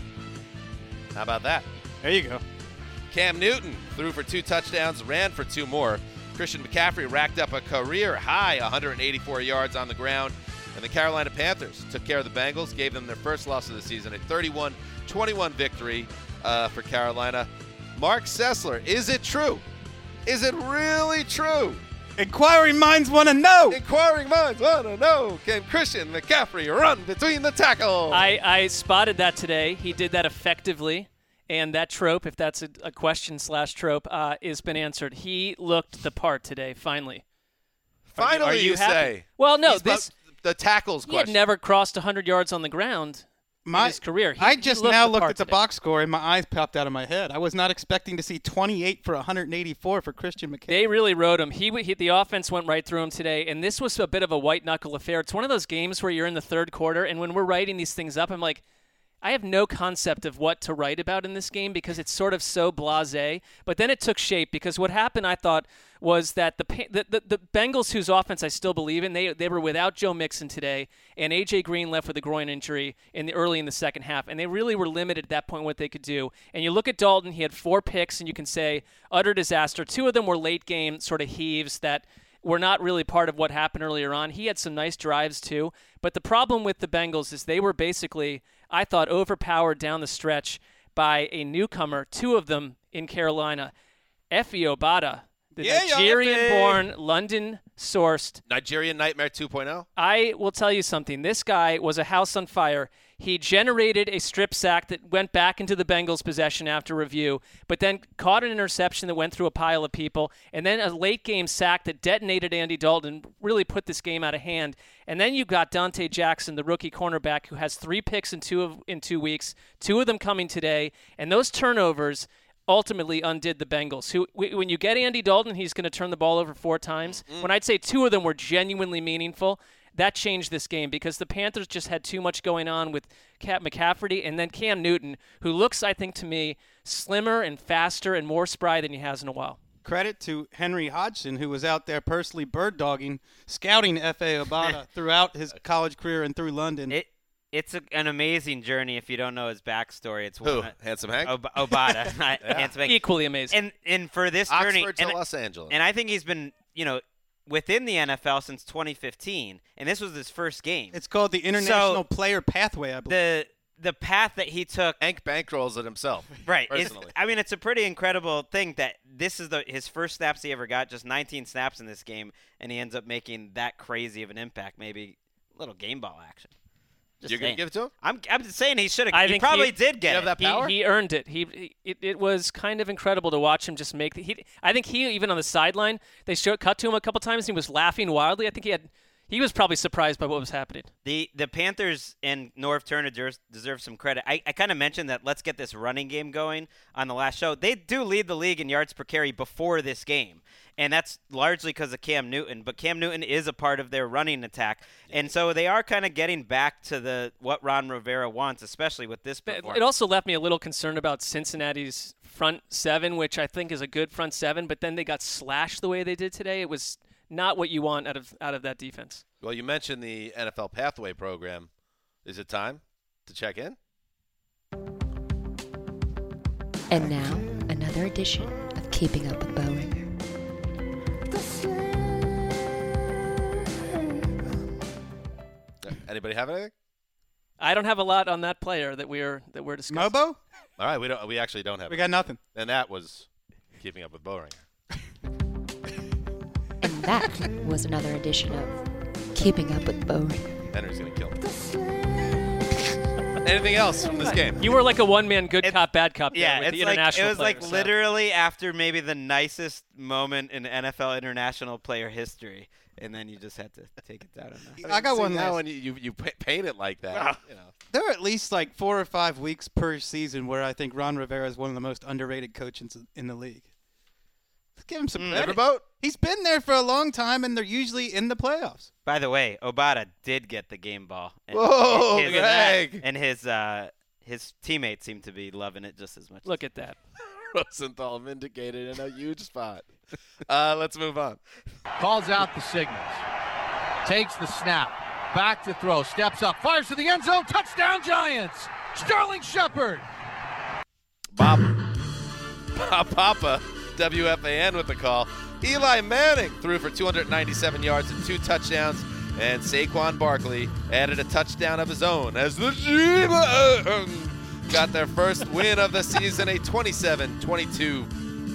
How about that? There you go. Cam Newton threw for two touchdowns, ran for two more. Christian McCaffrey racked up a career high one hundred eighty-four yards on the ground. And the Carolina Panthers took care of the Bengals, gave them their first loss of the season, a thirty-one twenty-one victory uh, for Carolina. Mark Sessler, is it true? Is it really true? Inquiring minds want to know. Inquiring minds want to know. Can Christian McCaffrey run between the tackles? I, I spotted that today. He did that effectively. And that trope, if that's a, a question slash trope, uh, has been answered. He looked the part today, finally. Finally, Are you, you happy? say. Well, no, He's this about the tackles he had question. never crossed one hundred yards on the ground My, in his career. He- I he just looked now the looked part at the today. box score and my eyes popped out of my head. I was not expecting to see twenty-eight for one hundred eighty-four for Christian McCaffrey. They really rode him. He, he the offense went right through him today, and this was a bit of a white knuckle affair. It's one of those games where you're in the third quarter, and when we're writing these things up, I'm like, I have no concept of what to write about in this game because it's sort of so blasé. But then it took shape because what happened, I thought, was that the Pa- the, the, the Bengals, whose offense I still believe in, they they were without Joe Mixon today, and A J Green left with a groin injury in the early in the second half, and they really were limited at that point what they could do. And you look at Dalton, he had four picks, and you can say utter disaster. Two of them were late game sort of heaves that were not really part of what happened earlier on. He had some nice drives too, but the problem with the Bengals is they were basically, I thought, overpowered down the stretch by a newcomer, two of them in Carolina. Effie Obada, the Yeah, yo, Nigerian-born, London-sourced. Nigerian Nightmare two point oh. I will tell you something. This guy was a house on fire. He generated a strip sack that went back into the Bengals' possession after review, but then caught an interception that went through a pile of people, and then a late-game sack that detonated Andy Dalton, really put this game out of hand. And then you got Dante Jackson, the rookie cornerback, who has three picks in two of, in two weeks, two of them coming today, and those turnovers ultimately undid the Bengals. Who, when you get Andy Dalton, he's going to turn the ball over four times. Mm-hmm. When I'd say two of them were genuinely meaningful, that changed this game because the Panthers just had too much going on with Cat McCaffrey and then Cam Newton, who looks, I think, to me, slimmer and faster and more spry than he has in a while. Credit to Henry Hodgson, who was out there personally bird dogging, scouting F A Obada throughout his college career and through London. It It's a, an amazing journey if you don't know his backstory. It's Who? one, Handsome Hank? Ob- Obada. Not Yeah. Handsome Hank. Equally amazing. And and for this journey, Oxford to and, Los Angeles. and I think he's been, you know, within the N F L since twenty fifteen, and this was his first game. It's called the International So, Player Pathway, I believe. the the path that he took. Hank bankrolls it himself. Right. It's- Personally. I mean, it's a pretty incredible thing that this is the his first snaps he ever got, just nineteen snaps in this game, and he ends up making that crazy of an impact. Maybe a little game ball action. Just You're going saying. to give it to him? I'm I'm just saying he should I have. He think probably he- did get You have it. that He, power? he earned it. He, he it, it was kind of incredible to watch him just make. The, he, I think he even on the sideline they showed cut to him a couple times. And he was laughing wildly. I think he had he was probably surprised by what was happening. The the Panthers and Norv Turner deserve, deserve some credit. I, I kind of mentioned that let's get this running game going on the last show. They do lead the league in yards per carry before this game, and that's largely because of Cam Newton. But Cam Newton is a part of their running attack, and so they are kind of getting back to the what Ron Rivera wants, especially with this performance. It also left me a little concerned about Cincinnati's front seven, which I think is a good front seven, but then they got slashed the way they did today. It was not what you want out of out of that defense. Well, you mentioned the N F L Pathway Program. Is it time to check in? And now, another edition of Keeping Up with Bo Ringer. Anybody have anything? I don't have a lot on that player that we're that we're discussing. Mobo? All right, we don't. We actually don't have. We it. got nothing. And that was Keeping Up with Bo Ringer. And that was another edition of Keeping Up with Bo Ringer. Henry's gonna kill me. Anything else from this game? You were like a one-man good It's- cop, bad cop. there Yeah, with it's the like international it was like players, so. literally after maybe the nicest moment in N F L international player history, and then you just had to take it down. On I got See, one now last. when you you, you pa- paint it like that. Ah. You know. There are at least like four or five weeks per season where I think Ron Rivera is one of the most underrated coaches in the league. Let's give him some credit. Riverboat? He's been there for a long time, and they're usually in the playoffs. By the way, Obata did get the game ball. And Whoa, his, Greg. And his uh, his teammates seem to be loving it just as much. Look at that. Rosenthal vindicated in a huge spot. Uh, let's move on. Calls out the signals. Takes the snap. Back to throw. Steps up. Fires to the end zone. Touchdown, Giants. Sterling Shepard. Bob, Bob Papa, W F A N with the call. Eli Manning threw for two hundred ninety-seven yards and two touchdowns, and Saquon Barkley added a touchdown of his own as the G-Men got their first win of the season, a twenty-seven twenty-two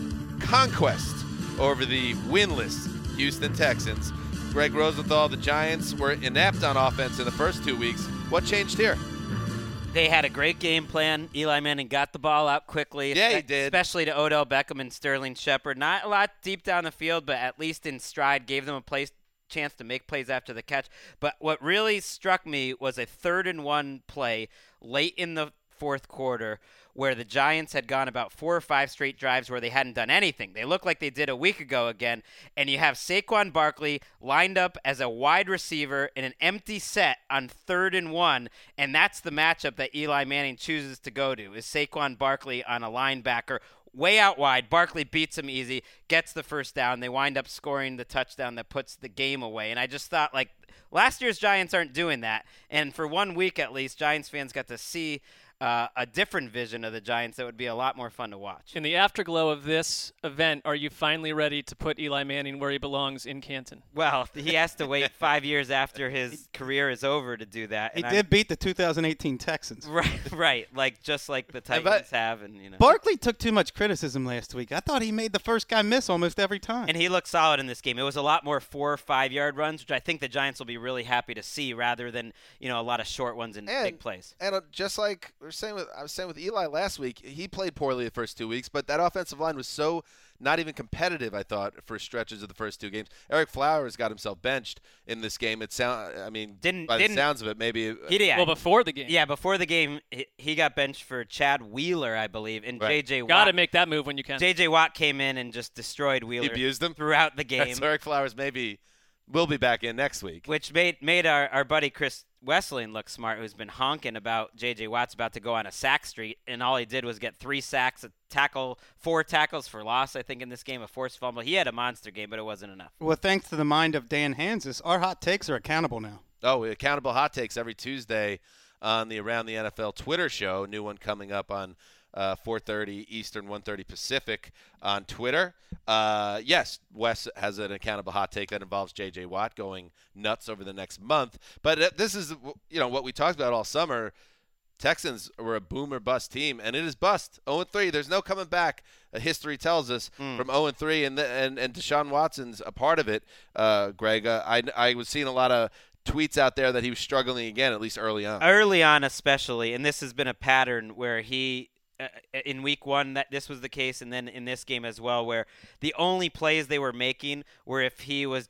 conquest over the winless Houston Texans. Greg Rosenthal, the Giants were inept on offense in the first two weeks. What changed here? They had a great game plan. Eli Manning got the ball out quickly. Yeah, he espe- did. Especially to Odell Beckham and Sterling Shepard. Not a lot deep down the field, but at least in stride, gave them a place, chance to make plays after the catch. But what really struck me was a third and one play late in the fourth quarter where the Giants had gone about four or five straight drives where they hadn't done anything. They looked like they did a week ago again, and you have Saquon Barkley lined up as a wide receiver in an empty set on third and one, and that's the matchup that Eli Manning chooses to go to, is Saquon Barkley on a linebacker way out wide. Barkley beats him easy, gets the first down. They wind up scoring the touchdown that puts the game away, and I just thought, like, last year's Giants aren't doing that, and for one week at least, Giants fans got to see Uh, a different vision of the Giants that would be a lot more fun to watch. In the afterglow of this event, are you finally ready to put Eli Manning where he belongs in Canton? Well, he has to wait five years after his career is over to do that. He and did I'm, beat the two thousand eighteen Texans. right, right, like just like the Titans bet- have, and you know. Barkley took too much criticism last week. I thought he made the first guy miss almost every time. And he looked solid in this game. It was a lot more four or five yard runs, which I think the Giants will be really happy to see, rather than you know a lot of short ones and, And- big plays. And uh, just like we were saying with, I was saying with Eli last week, he played poorly the first two weeks, but that offensive line was so not even competitive, I thought, for stretches of the first two games. Eric Flowers got himself benched in this game. It sound, I mean, Didn't- by the didn't- sounds of it, maybe. He did. Well, before the game. Yeah, before the game, he, he got benched for Chad Wheeler, I believe, and Right. J J Watt. Got to make that move when you can. J J Watt came in and just destroyed he Wheeler abused him throughout the game. So Eric Flowers maybe will be back in next week. Which made made our, our buddy Chris Wesseling look smart, who's been honking about J J Watt's about to go on a sack streak, and all he did was get three sacks, a tackle, four tackles for loss, I think, in this game, a forced fumble. He had a monster game, but it wasn't enough. Well, thanks to the mind of Dan Hansis, our hot takes are accountable now. Oh, accountable hot takes every Tuesday on the Around the N F L Twitter show. New one coming up on uh, four thirty Eastern, one thirty Pacific on Twitter. Uh, yes, Wes has an accountable hot take that involves J J Watt going nuts over the next month. But uh, this is, you know, what we talked about all summer. Texans were a boom or bust team, and it is bust. oh and three. There's no coming back. Uh, history tells us Mm. from oh and three, and, the, and and Deshaun Watson's a part of it. Uh, Greg, uh, I I was seeing a lot of tweets out there that he was struggling again, at least early on. Early on, especially, and this has been a pattern where he, uh, in week one, that this was the case, and then in this game as well, where the only plays they were making were if he was just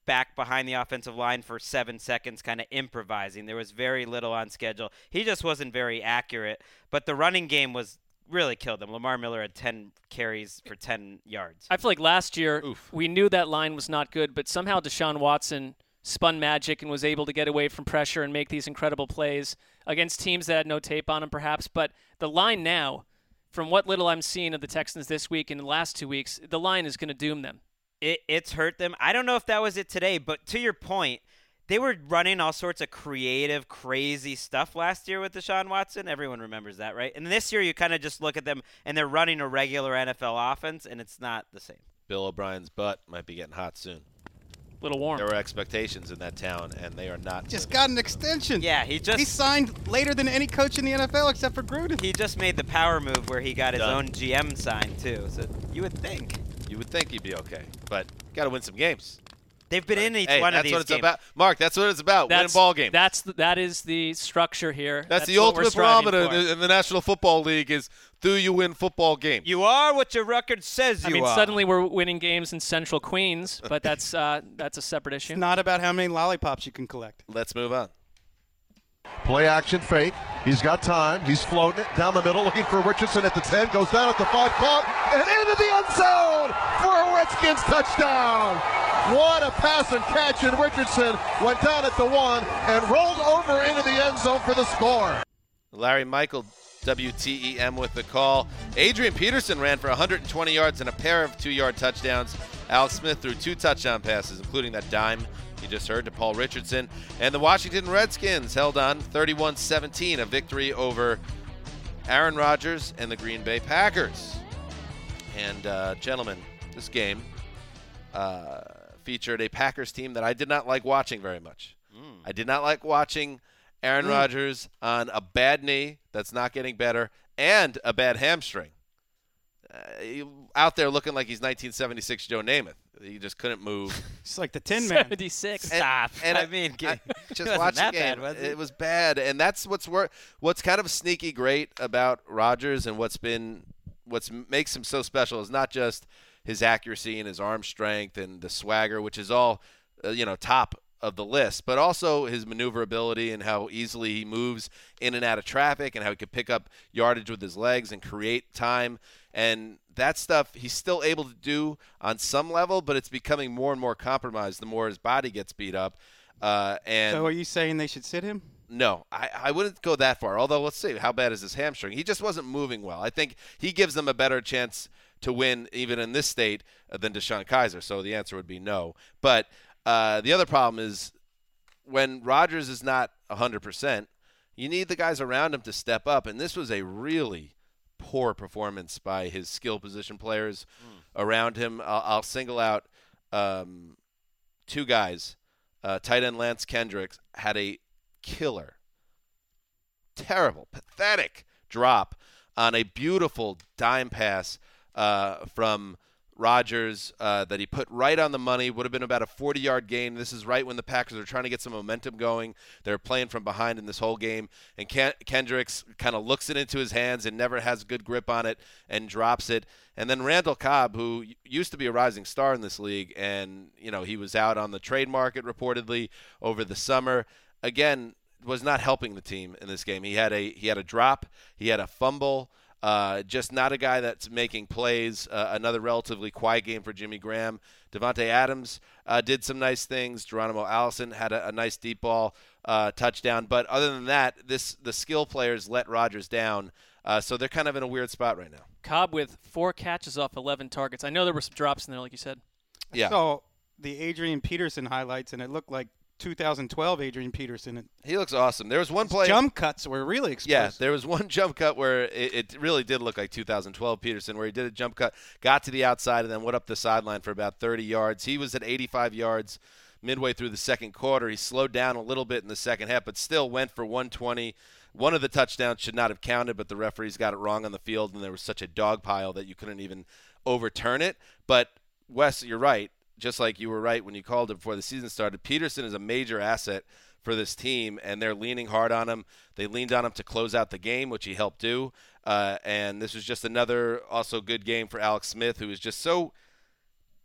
back behind the offensive line for seven seconds kind of improvising. There was very little on schedule. He just wasn't very accurate. But the running game was really killed them. Lamar Miller had ten carries for ten yards. I feel like last year Oof. we knew that line was not good, but somehow Deshaun Watson spun magic and was able to get away from pressure and make these incredible plays against teams that had no tape on them perhaps. But the line now, from what little I'm seeing of the Texans this week and the last two weeks, the line is going to doom them. It, it's hurt them. I don't know if that was it today, but to your point, they were running all sorts of creative, crazy stuff last year with Deshaun Watson. Everyone remembers that, right? And this year you kind of just look at them, and they're running a regular N F L offense, and it's not the same. Bill O'Brien's butt might be getting hot soon. Little warm. There were expectations in that town, and they are not. Just living. got an extension. Yeah, he just he signed later than any coach in the N F L except for Gruden. He just made the power move where he got his Done. own G M signed too. So you would think You would think he'd be okay, but got to win some games. they've been in each Hey, one that's of these what it's games. about. Mark, that's what it's about. That's, Win ball games. That's the, that is the structure here. That's, the what we're ultimate striving barometer for. in the, in the National Football League is do you win football games? You are what your record says you I mean, are. suddenly we're winning games in Central Queens, but that's uh, that's a separate issue. It's not about how many lollipops you can collect. Let's move on. Play action fake. He's got time. He's floating it down the middle, looking for Richardson at the ten. Goes down at the five, caught, and into the end zone for a Redskins touchdown. What a pass and catch, and Richardson went down at the one and rolled over into the end zone for the score. Larry Michael, W T E M with the call. Adrian Peterson ran for one hundred twenty yards and a pair of two-yard touchdowns. Alex Smith threw two touchdown passes, including that dime you just heard to Paul Richardson. And the Washington Redskins held on thirty-one seventeen, a victory over Aaron Rodgers and the Green Bay Packers. And, uh, gentlemen, this game uh, featured a Packers team that I did not like watching very much. Mm. I did not like watching Aaron mm. Rodgers on a bad knee that's not getting better and a bad hamstring. Uh, out there looking like he's nineteen seventy-six Joe Namath. He just couldn't move. It's like the Tin Man. seventy-six. Stop. And I I, mean, I just it wasn't watched that the game. bad, was it? It was bad, and that's what's wor- what's kind of sneaky great about Rodgers, and what's been what's makes him so special is not just his accuracy and his arm strength and the swagger, which is all uh, you know top of the list, but also his maneuverability and how easily he moves in and out of traffic and how he can pick up yardage with his legs and create time. And that stuff he's still able to do on some level, but it's becoming more and more compromised the more his body gets beat up. Uh, and So are you saying they should sit him? No, I, I wouldn't go that far. Although, let's see, how bad is his hamstring? He just wasn't moving well. I think he gives them a better chance to win, even in this state, uh, than Deshaun Kaiser. So the answer would be no. But uh, the other problem is when Rodgers is not one hundred percent, you need the guys around him to step up. And this was a really poor performance by his skill position players mm. around him. I'll, I'll single out um, two guys. Uh, tight end Lance Kendricks had a killer, terrible, pathetic drop on a beautiful dime pass uh, from Rodgers uh, that he put right on the money. Would have been about a forty-yard gain. This is right when the Packers are trying to get some momentum going. They're playing from behind in this whole game, and Ken- Kendricks kind of looks it into his hands and never has good grip on it and drops it. And then Randall Cobb, who used to be a rising star in this league, and you know he was out on the trade market reportedly over the summer. Again, was not helping the team in this game. He had a he had a drop. He had a fumble. Uh, just not a guy that's making plays. Uh, another relatively quiet game for Jimmy Graham. Devontae Adams uh, did some nice things. Geronimo Allison had a, a nice deep ball uh, touchdown. But other than that, this the skill players let Rodgers down. Uh, so they're kind of in a weird spot right now. Cobb with four catches off eleven targets. I know there were some drops in there, like you said. Yeah. So the Adrian Peterson highlights, and it looked like two thousand twelve Adrian Peterson. He looks awesome. There was one play. Jump cuts were really explosive. Yeah, there was one jump cut where it, it really did look like two thousand twelve Peterson, where he did a jump cut, got to the outside, and then went up the sideline for about thirty yards. He was at eighty-five yards midway through the second quarter. He slowed down a little bit in the second half, but still went for one twenty. One of the touchdowns should not have counted, but the referees got it wrong on the field, and there was such a dog pile that you couldn't even overturn it. But, Wes, you're right. Just like you were right when you called it before the season started, Peterson is a major asset for this team, and they're leaning hard on him. They leaned on him to close out the game, which he helped do. Uh, and this was just another also good game for Alex Smith, who is just so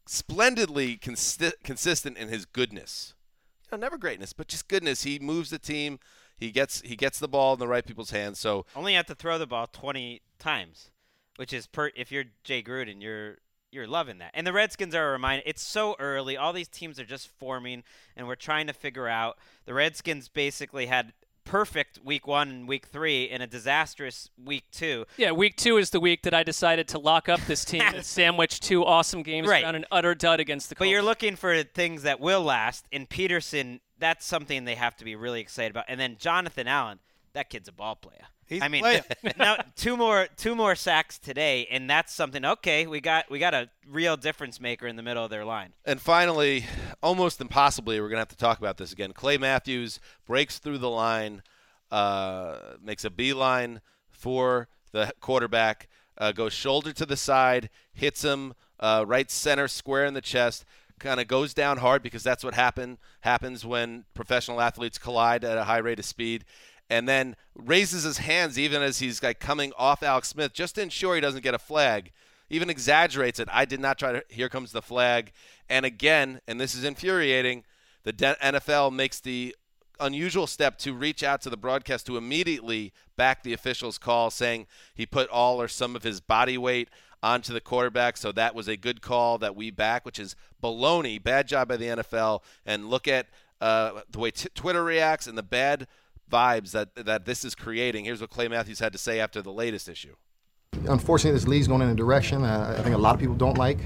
splendidly consi- consistent in his goodness. You know, never greatness, but just goodness. He moves the team. He gets he gets the ball in the right people's hands. So only have to throw the ball twenty times, which is per. If you're Jay Gruden, you're you're loving that. And the Redskins are a reminder. It's so early. All these teams are just forming, and we're trying to figure out. The Redskins basically had perfect week one and week three and a disastrous week two. Yeah, week two is the week that I decided to lock up this team and sandwich two awesome games right. around an utter dud against the Colts. But you're looking for things that will last. In Peterson, that's something they have to be really excited about. And then Jonathan Allen, that kid's a ball player. He's I mean, playing. now two more two more sacks today, and that's something. Okay, we got we got a real difference maker in the middle of their line. And finally, almost impossibly, we're going to have to talk about this again. Clay Matthews breaks through the line, uh, makes a beeline for the quarterback, uh, goes shoulder to the side, hits him uh, right center square in the chest, kind of goes down hard because that's what happen happens when professional athletes collide at a high rate of speed. And then raises his hands even as he's like coming off Alex Smith just to ensure he doesn't get a flag. Even exaggerates it. I did not try to. Here comes the flag. And again, and this is infuriating, the N F L makes the unusual step to reach out to the broadcast to immediately back the official's call, saying he put all or some of his body weight onto the quarterback. So that was a good call that we back, which is baloney. Bad job by the N F L. And look at uh, the way t- Twitter reacts and the bad vibes that that this is creating. Here's what Clay Matthews had to say after the latest issue. Unfortunately, this league's going in a direction uh, I think a lot of people don't like.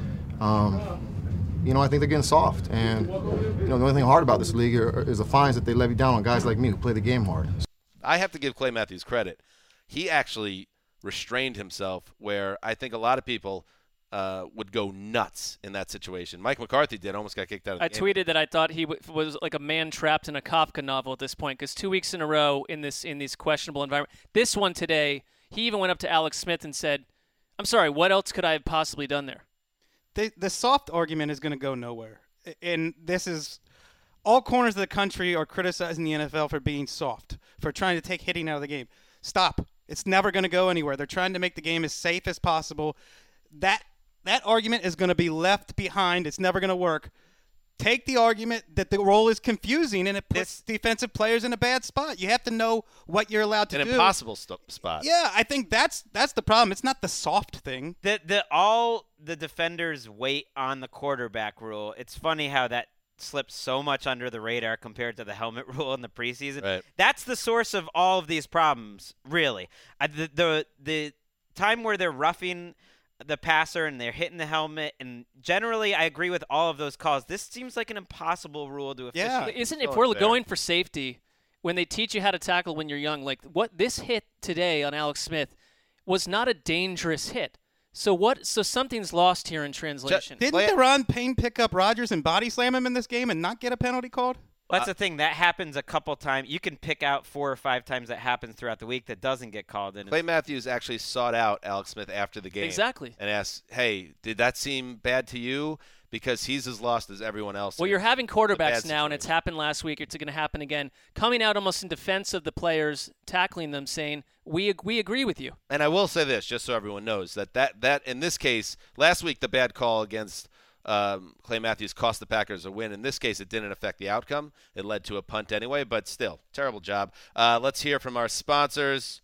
Um, you know, I think they're getting soft. And, you know, the only thing hard about this league are, is the fines that they levy down on guys like me who play the game hard. I have to give Clay Matthews credit. He actually restrained himself where I think a lot of people uh, would go nuts in that situation. Mike McCarthy did, almost got kicked out of the I game. tweeted that I thought he w- was like a man trapped in a Kafka novel at this point because two weeks in a row in this in this questionable environment. This one today, he even went up to Alex Smith and said, I'm sorry, what else could I have possibly done there? The, the soft argument is going to go nowhere. And this is all corners of the country are criticizing the N F L for being soft, for trying to take hitting out of the game. Stop. It's never going to go anywhere. They're trying to make the game as safe as possible. That that argument is going to be left behind. It's never going to work. Take the argument that the role is confusing and it puts this, defensive players in a bad spot. You have to know what you're allowed to an do. An impossible st- spot. Yeah, I think that's that's the problem. It's not the soft thing. The the all the defenders wait on the quarterback rule. It's funny how that slips so much under the radar compared to the helmet rule in the preseason. Right. That's the source of all of these problems, really. Uh, the, the the time where they're roughing the passer and they're hitting the helmet, and generally I agree with all of those calls. This seems like an impossible rule to officiate. Yeah, isn't if we're going for safety, when they teach you how to tackle when you're young, like what this hit today on Alex Smith was not a dangerous hit. So what? So something's lost here in translation. Didn't Deron Payne pick up Rodgers and body slam him in this game and not get a penalty called? Well, that's the thing. That happens a couple times. You can pick out four or five times that happens throughout the week that doesn't get called. And Clay Matthews actually sought out Alex Smith after the game. Exactly. And asked, hey, did that seem bad to you? Because he's as lost as everyone else. Well, is. you're having quarterbacks now, and situation. it's happened last week. It's going to happen again. Coming out almost in defense of the players, tackling them, saying, we we agree with you. And I will say this, just so everyone knows, that, that, that in this case, last week the bad call against um, Clay Matthews cost the Packers a win. In this case, it didn't affect the outcome. It led to a punt anyway, but still, terrible job. Uh, let's hear from our sponsors.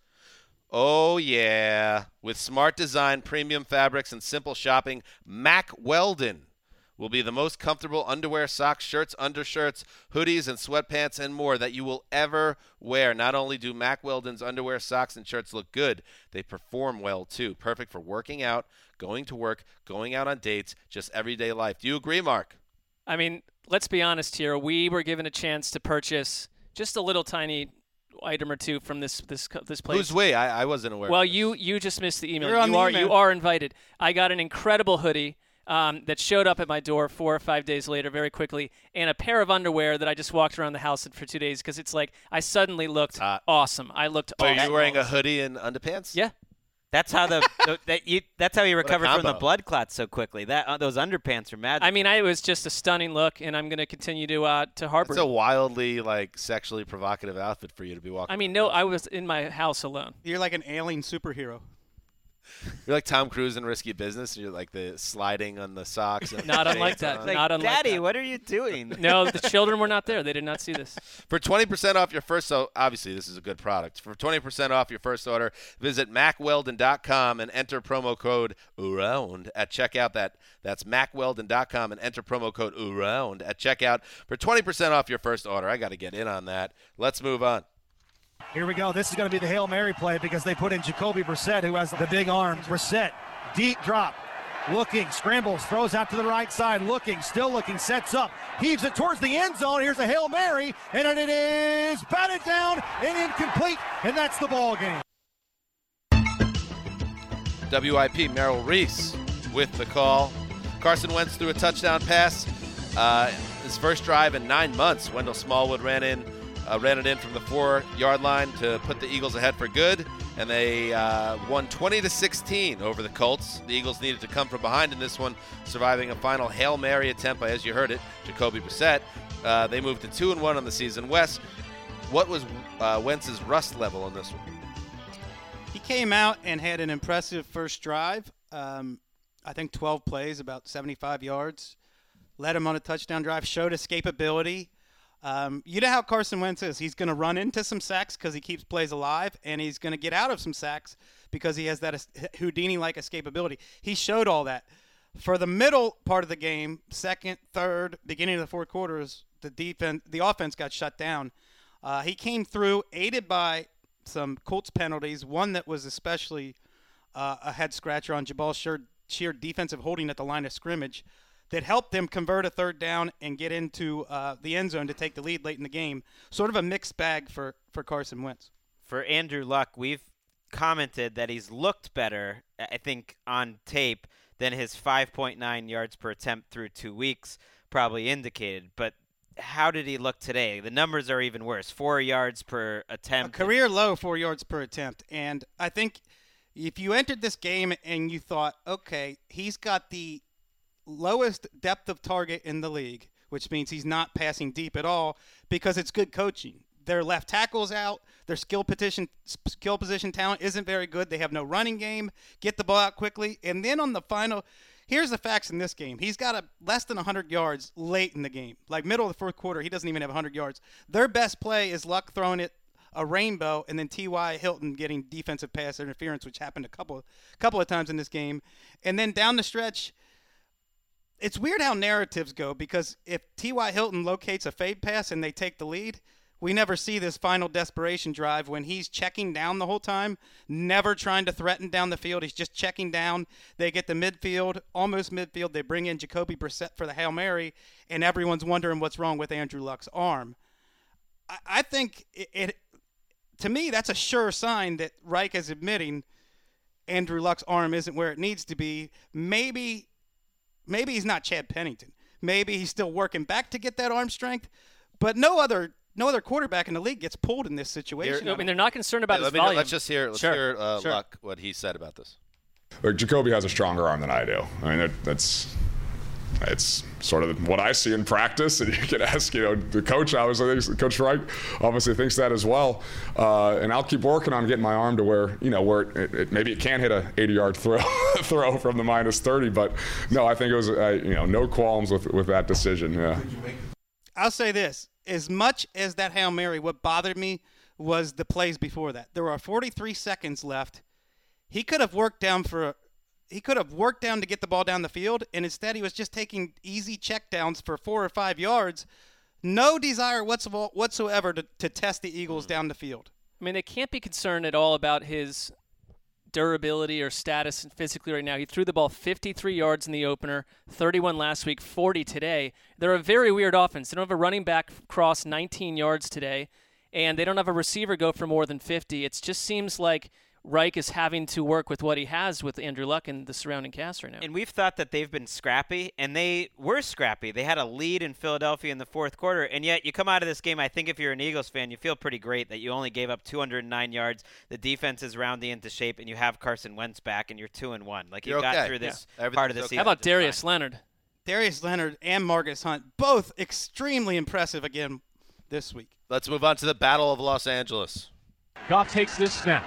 Oh, yeah. With smart design, premium fabrics, and simple shopping, Mack Weldon will be the most comfortable underwear, socks, shirts, undershirts, hoodies, and sweatpants, and more that you will ever wear. Not only do Mack Weldon's underwear, socks, and shirts look good, they perform well, too. Perfect for working out, going to work, going out on dates, just everyday life. Do you agree, Mark? I mean, let's be honest here. We were given a chance to purchase just a little tiny item or two from this this this place. Who's we? I, I wasn't aware. Well, of this. you you just missed the email. You're on you the are email. you are invited. I got an incredible hoodie. Um, that showed up at my door four or five days later very quickly, and a pair of underwear that I just walked around the house in for two days because it's like I suddenly looked hot. awesome. I looked So awesome. are you wearing a hoodie and underpants? Yeah. That's how the, the that you that's how you recover from the combo. blood clots so quickly. That uh, those underpants are magic. I mean, I, it was just a stunning look, and I'm going to continue to uh, to harbor It's a it. wildly, like, sexually provocative outfit for you to be walking I mean, no, I was in my house alone. You're like an alien superhero. You're like Tom Cruise in Risky Business. You're like the sliding on the socks. And Not unlike that. Like, Not unlike Daddy, that. what are you doing? No, the children were not there. They did not see this. For twenty percent off your first, so obviously this is a good product. For twenty percent off your first order, visit mack weldon dot com and enter promo code AROUND at checkout. That That's mack weldon dot com and enter promo code AROUND at checkout for twenty percent off your first order. I got to get in on that. Let's move on. Here we go. This is going to be the Hail Mary play because they put in Jacoby Brissett, who has the big arms. Brissett, deep drop, looking, scrambles, throws out to the right side, looking, still looking, sets up, heaves it towards the end zone. Here's a Hail Mary, and it is batted down and incomplete, and that's the ball game. W I P Merrill Reese with the call. Carson Wentz threw a touchdown pass. Uh, his first drive in nine months. Wendell Smallwood ran in, uh, ran it in from the four-yard line to put the Eagles ahead for good, and they uh, won twenty to sixteen over the Colts. The Eagles needed to come from behind in this one, surviving a final Hail Mary attempt by, as you heard it, Jacoby Brissett. Uh, they moved to two and one on the season. Wes, what was uh, Wentz's rust level on this one? He came out and had an impressive first drive. Um, I think twelve plays, about seventy-five yards. Led him on a touchdown drive, showed escapability. Um, you know how Carson Wentz is. He's going to run into some sacks because he keeps plays alive, and he's going to get out of some sacks because he has that Houdini-like escapability. He showed all that. For the middle part of the game, second, third, beginning of the fourth quarters, the defense, the offense got shut down. Uh, he came through, aided by some Colts penalties, one that was especially uh, a head-scratcher on Jabal Sheard, Sheard defensive holding at the line of scrimmage that helped them convert a third down and get into uh, the end zone to take the lead late in the game. Sort of a mixed bag for, for Carson Wentz. For Andrew Luck, we've commented that he's looked better, I think, on tape than his five point nine yards per attempt through two weeks probably indicated. But how did he look today? The numbers are even worse. Four yards per attempt. A career low, four yards per attempt. And I think if you entered this game and you thought, okay, he's got the lowest depth of target in the league, which means he's not passing deep at all because it's good coaching. Their left tackle's out. Their skill position skill position talent isn't very good. They have no running game. Get the ball out quickly. And then on the final, here's the facts in this game. He's got a less than one hundred yards late in the game. Like middle of the fourth quarter, he doesn't even have one hundred yards. Their best play is Luck throwing it a rainbow, and then T Y. Hilton getting defensive pass interference, which happened a couple, couple of times in this game. And then down the stretch, it's weird how narratives go because if T Y. Hilton locates a fade pass and they take the lead, we never see this final desperation drive when he's checking down the whole time, never trying to threaten down the field. He's just checking down. They get to midfield, almost midfield. They bring in Jacoby Brissett for the Hail Mary, and everyone's wondering what's wrong with Andrew Luck's arm. I, I think it, it, to me, that's a sure sign that Reich is admitting Andrew Luck's arm isn't where it needs to be. Maybe Maybe he's not Chad Pennington. Maybe he's still working back to get that arm strength. But no other no other quarterback in the league gets pulled in this situation. I mean, they're not concerned about yeah, his me, volume. Let's just hear, let's sure. hear uh, sure. Luck, what he said about this. Look, Jacoby has a stronger arm than I do. I mean, that, that's it's sort of what I see in practice, and you can ask, you know, the coach. Obviously, Coach Reich obviously thinks that as well. Uh, and I'll keep working on getting my arm to where, you know, where it, it, maybe it can hit a eighty-yard throw, throw from the minus thirty. But no, I think it was, uh, you know, no qualms with with that decision. Yeah. I'll say this: as much as that Hail Mary, what bothered me was the plays before that. There were forty-three seconds left. He could have worked down for. He could have worked down to get the ball down the field, and instead he was just taking easy checkdowns for four or five yards. No desire whatsoever to, to test the Eagles down the field. I mean, they can't be concerned at all about his durability or status physically right now. He threw the ball fifty-three yards in the opener, thirty-one last week, forty today. They're a very weird offense. They don't have a running back cross nineteen yards today, and they don't have a receiver go for more than fifty. It just seems like Reich is having to work with what he has with Andrew Luck and the surrounding cast right now. And we've thought that they've been scrappy, and they were scrappy. They had a lead in Philadelphia in the fourth quarter, and yet you come out of this game, I think if you're an Eagles fan, you feel pretty great that you only gave up two hundred nine yards. The defense is rounding into shape, and you have Carson Wentz back, and you're two and one. Like, you You're got okay. through this yeah. part of the okay. season. How about Darius fine. Leonard? Darius Leonard and Marcus Hunt, both extremely impressive again this week. Let's move on to the Battle of Los Angeles. Goff takes this snap.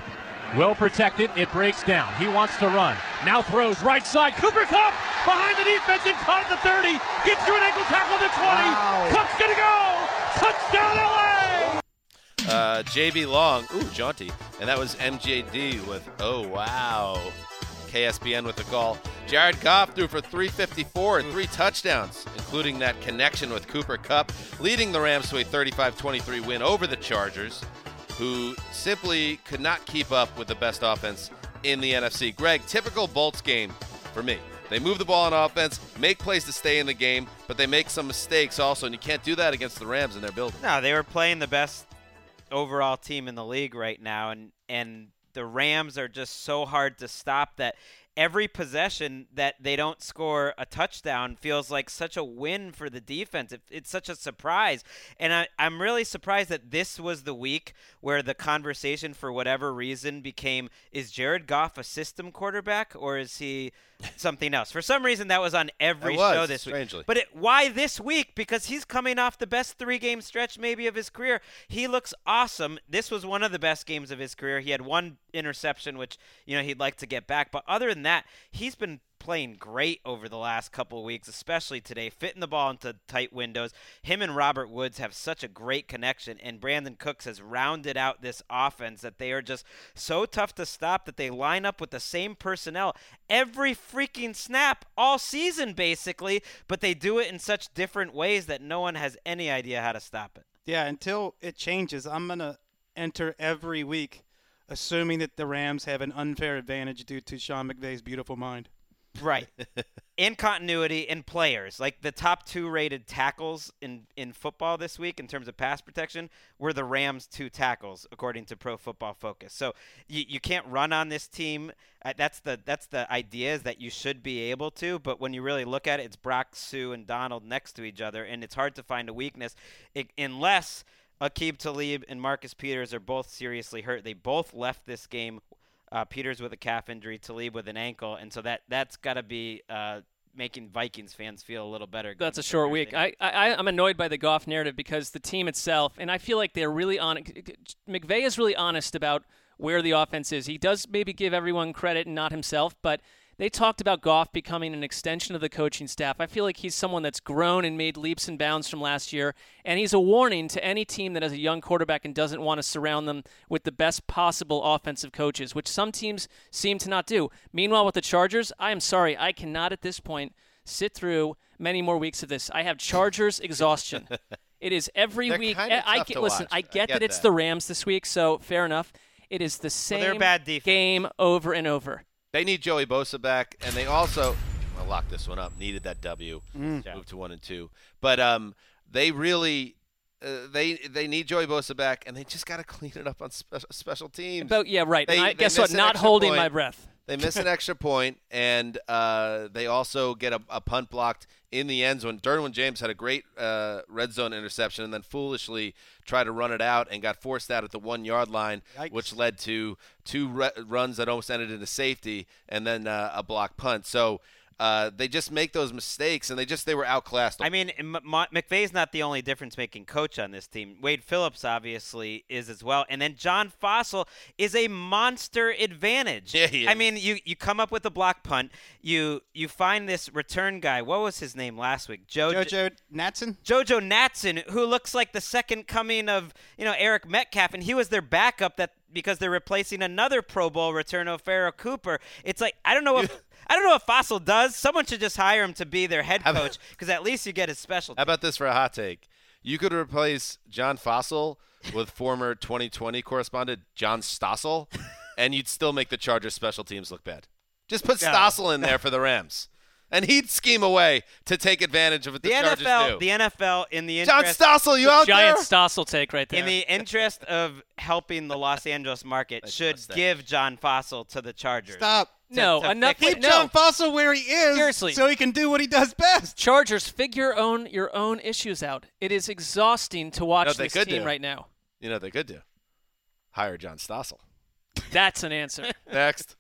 Well protected. It breaks down. He wants to run. Now throws right side. Cooper Kupp behind the defense and caught at the thirty. Gets through an ankle tackle at the twenty. Wow. Kupp's going to go. Touchdown L A! Uh, J B Long. Ooh, jaunty. And that was M J D with, oh, wow. K S B N with the call. Jared Goff threw for three fifty-four and three touchdowns, including that connection with Cooper Kupp, leading the Rams to a thirty-five twenty-three win over the Chargers, who simply could not keep up with the best offense in the N F C. Greg, typical Bolts game for me. They move the ball on offense, make plays to stay in the game, but they make some mistakes also, and you can't do that against the Rams in their building. No, they were playing the best overall team in the league right now, and and the Rams are just so hard to stop that every possession that they don't score a touchdown feels like such a win for the defense. It, it's such a surprise. And I, I'm really surprised that this was the week where the conversation, for whatever reason, became, is Jared Goff a system quarterback or is he something else? For some reason, that was on every was, show this strangely. week. But it, why this week? Because he's coming off the best three-game stretch maybe of his career. He looks awesome. This was one of the best games of his career. He had one interception, which, you know, he'd like to get back. But other than that, he's been playing great over the last couple of weeks, especially today, fitting the ball into tight windows. Him and Robert Woods have such a great connection, and Brandon Cooks has rounded out this offense that they are just so tough to stop that they line up with the same personnel every freaking snap all season, basically, but they do it in such different ways that no one has any idea how to stop it. Yeah, until it changes, I'm going to enter every week assuming that the Rams have an unfair advantage due to Sean McVay's beautiful mind. Right. In continuity, in players. Like the top two rated tackles in, in football this week in terms of pass protection were the Rams' two tackles, according to Pro Football Focus. So you, you can't run on this team. Uh, that's the that's the idea, is that you should be able to. But when you really look at it, it's Brock, Sue, and Donald next to each other, and it's hard to find a weakness it, unless Aqib Talib and Marcus Peters are both seriously hurt. They both left this game. Uh, Peters with a calf injury, Talib with an ankle, and so that that's got to be uh, making Vikings fans feel a little better. That's a short week. I, I I'm annoyed by the Goff narrative because the team itself, and I feel like they're really on. McVay is really honest about where the offense is. He does maybe give everyone credit and not himself, but they talked about Goff becoming an extension of the coaching staff. I feel like he's someone that's grown and made leaps and bounds from last year, and he's a warning to any team that has a young quarterback and doesn't want to surround them with the best possible offensive coaches, which some teams seem to not do. Meanwhile, with the Chargers, I am sorry, I cannot at this point sit through many more weeks of this. I have Chargers exhaustion. It is every They're week. kinda I, I tough get, to listen, watch. I get, I get that it's that. the Rams this week, so fair enough. It is the same they're bad defense. game over and over. They need Joey Bosa back, and they also – I'll lock this one up. Needed that W. Mm. Move to one and two. But um, they really uh, – they they need Joey Bosa back, and they just got to clean it up on spe- special teams. About, yeah, right. They, and I, they guess miss what? an Not extra holding point. my breath. They miss an extra point, and uh, they also get a, a punt blocked in the end zone. Derwin James had a great uh, red zone interception and then foolishly tried to run it out and got forced out at the one-yard line, Yikes. which led to two re- runs that almost ended in a safety and then uh, a block punt. So uh, they just make those mistakes, and they just they were outclassed. I mean, M- M- McVay's not the only difference-making coach on this team. Wade Phillips obviously is as well, and then John Fossil is a monster advantage. Yeah, he is. I mean, you, you come up with a block punt, you you find this return guy. What was his name last week? Joe Jojo Natson? Jojo Natson, who looks like the second coming of, you know, Eric Metcalf, and he was their backup that because they're replacing another Pro Bowl return, O'Farrell Cooper. It's like, I don't know if I don't know what Fossil does. Someone should just hire him to be their head coach because at least you get his specialty. How about this for a hot take? You could replace John Fossil with former twenty twenty correspondent John Stossel, and you'd still make the Chargers special teams look bad. Just put No. Stossel in there for the Rams, and he'd scheme a way to take advantage of what the, The Chargers N F L, do. the N F L, in the John interest, Stossel, you out Giant there? Stossel take right there. in the interest of helping the Los Angeles market, Nice should mustache. give John Fossil to the Chargers. Stop. no, to enough. fix with- Keep no. John Fossil where he is Seriously. so he can do what he does best. Chargers, figure your own your own issues out. It is exhausting to watch No, they this could team do. right now. You know what they could do? Hire John Stossel. That's an answer. Next.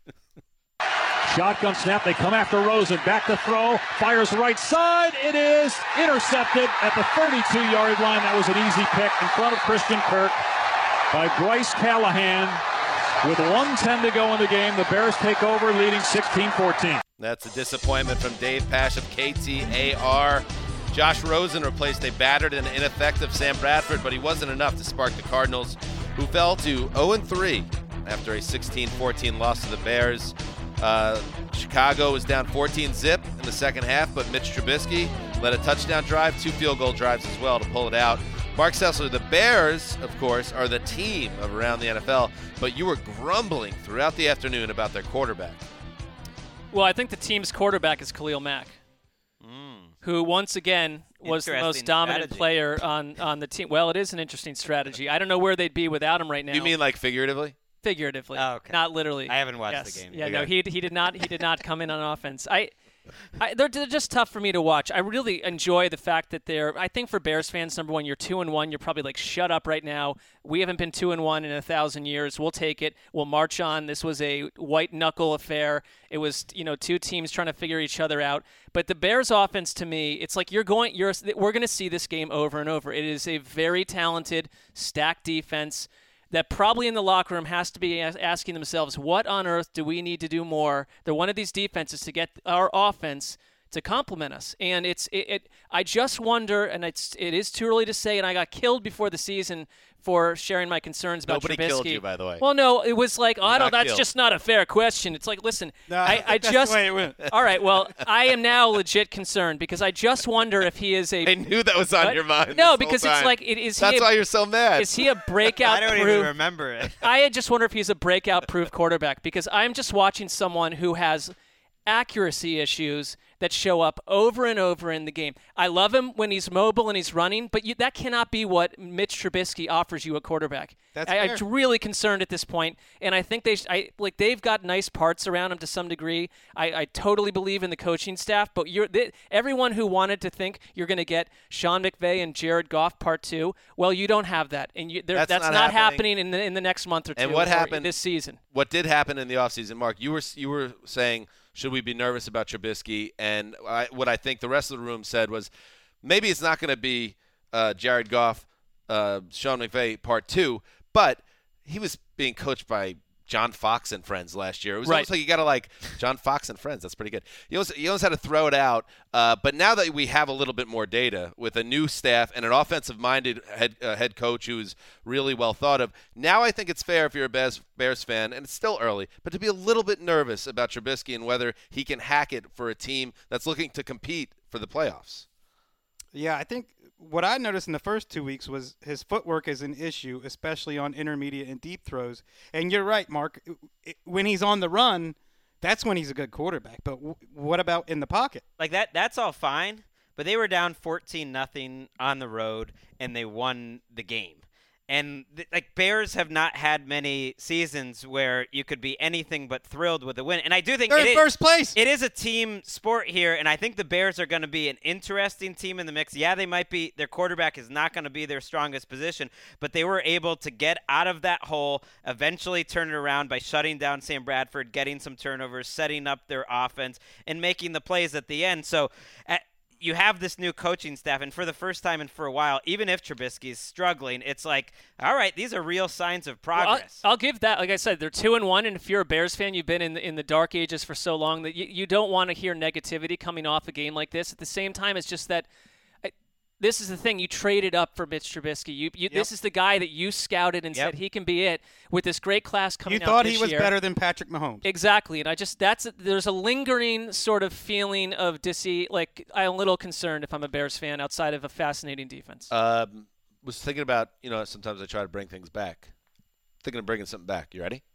Shotgun snap. They come after Rosen. Back to throw. Fires right side. It is intercepted at the thirty-two-yard line. That was an easy pick in front of Christian Kirk by Bryce Callahan. With one ten to go in the game, the Bears take over, leading sixteen fourteen. That's a disappointment from Dave Pash of K T A R. Josh Rosen replaced a battered and ineffective Sam Bradford, but he wasn't enough to spark the Cardinals, who fell to oh and three after a sixteen fourteen loss to the Bears. Uh, Chicago was down fourteen zip in the second half, but Mitch Trubisky led a touchdown drive, two field goal drives as well to pull it out. Mark Sessler, the Bears, of course, are the team of around the N F L, but you were grumbling throughout the afternoon about their quarterback. Well, I think the team's quarterback is Khalil Mack, mm. who once again was the most dominant strategy. player on, on the team. Well, it is an interesting strategy. I don't know where they'd be without him right now. You mean like figuratively? Figuratively, oh, okay. not literally. I haven't watched yes. the game. Yeah, Okay. no, he he did not he did not come in on offense. I, I they're, they're just tough for me to watch. I really enjoy the fact that they're. I think for Bears fans, number one, you're two and one. You're probably like, shut up right now. We haven't been two and one in a thousand years. We'll take it. We'll march on. This was a white knuckle affair. It was, you know, two teams trying to figure each other out. But the Bears offense, to me, it's like you're going. You're we're going to see this game over and over. It is a very talented, stacked defense that probably in the locker room has to be asking themselves, what on earth do we need to do more? They're one of these defenses to get our offense to complement us. And it's it, it I just wonder, and it's it is too early to say, and I got killed before the season for sharing my concerns about Nobody Trubisky. killed you, by the way. Well, no, it was like, oh, I don't, not that's killed. just not a fair question. It's like, listen, No, I, I that's just the way it went. all right, well, I am now legit concerned because I just wonder if he is a I knew that was on What? your mind. No, this because whole it's time. like, it, is That's he a, why you're so mad. Is he a breakout I don't proof? even remember it. I just wonder if he's a breakout-proof quarterback because I'm just watching someone who has accuracy issues that show up over and over in the game. I love him when he's mobile and he's running, but you, that cannot be what Mitch Trubisky offers you at quarterback. That's I, fair. I'm really concerned at this point, and I think they, sh- I like they've got nice parts around him to some degree. I, I totally believe in the coaching staff, but you're they, everyone who wanted to think you're going to get Sean McVay and Jared Goff part two. Well, you don't have that, and you, That's that's not not, happening. happening in the in the next month or two. And what or happened this season? What did happen in the offseason, Mark? You were you were saying, should we be nervous about Trubisky? And I, what I think the rest of the room said was, maybe it's not going to be uh, Jared Goff, uh, Sean McVay part two, but he was being coached by John Fox and friends last year. It was Right. almost like you got to like John Fox and friends. That's pretty good. You almost, you almost had to throw it out. Uh, but now that we have a little bit more data with a new staff and an offensive-minded head uh, head coach who's really well thought of, now I think it's fair if you're a Bears, Bears fan, and it's still early, but to be a little bit nervous about Trubisky and whether he can hack it for a team that's looking to compete for the playoffs. Yeah, I think what I noticed in the first two weeks was his footwork is an issue, especially on intermediate and deep throws. And you're right, Mark. When he's on the run, that's when he's a good quarterback. But w- what about in the pocket? Like that that's all fine, but they were down fourteen nothing on the road and they won the game. And th- like Bears have not had many seasons where you could be anything but thrilled with a win. And I do think They're it in is, first place. It is a team sport here, and I think the Bears are going to be an interesting team in the mix. Yeah, they might be. Their quarterback is not going to be their strongest position, but they were able to get out of that hole, eventually turn it around by shutting down Sam Bradford, getting some turnovers, setting up their offense, and making the plays at the end. So. At, You have this new coaching staff, and for the first time and for a while, even if Trubisky's struggling, it's like, all right, these are real signs of progress. Well, I'll, I'll give that. Like I said, they're two and one, and if you're a Bears fan, you've been in the, in the dark ages for so long that you, you don't want to hear negativity coming off a game like this. At the same time, it's just that I, this is the thing. You traded up for Mitch Trubisky. You, you Yep. This is the guy that you scouted and Yep. said he can be it with this great class coming You out thought this he was year. better than Patrick Mahomes. Exactly, and I just that's there's a lingering sort of feeling of dissy. Like I'm a little concerned if I'm a Bears fan outside of a fascinating defense. Um, was thinking about, you know, sometimes I try to bring things back. Thinking of bringing something back. You ready?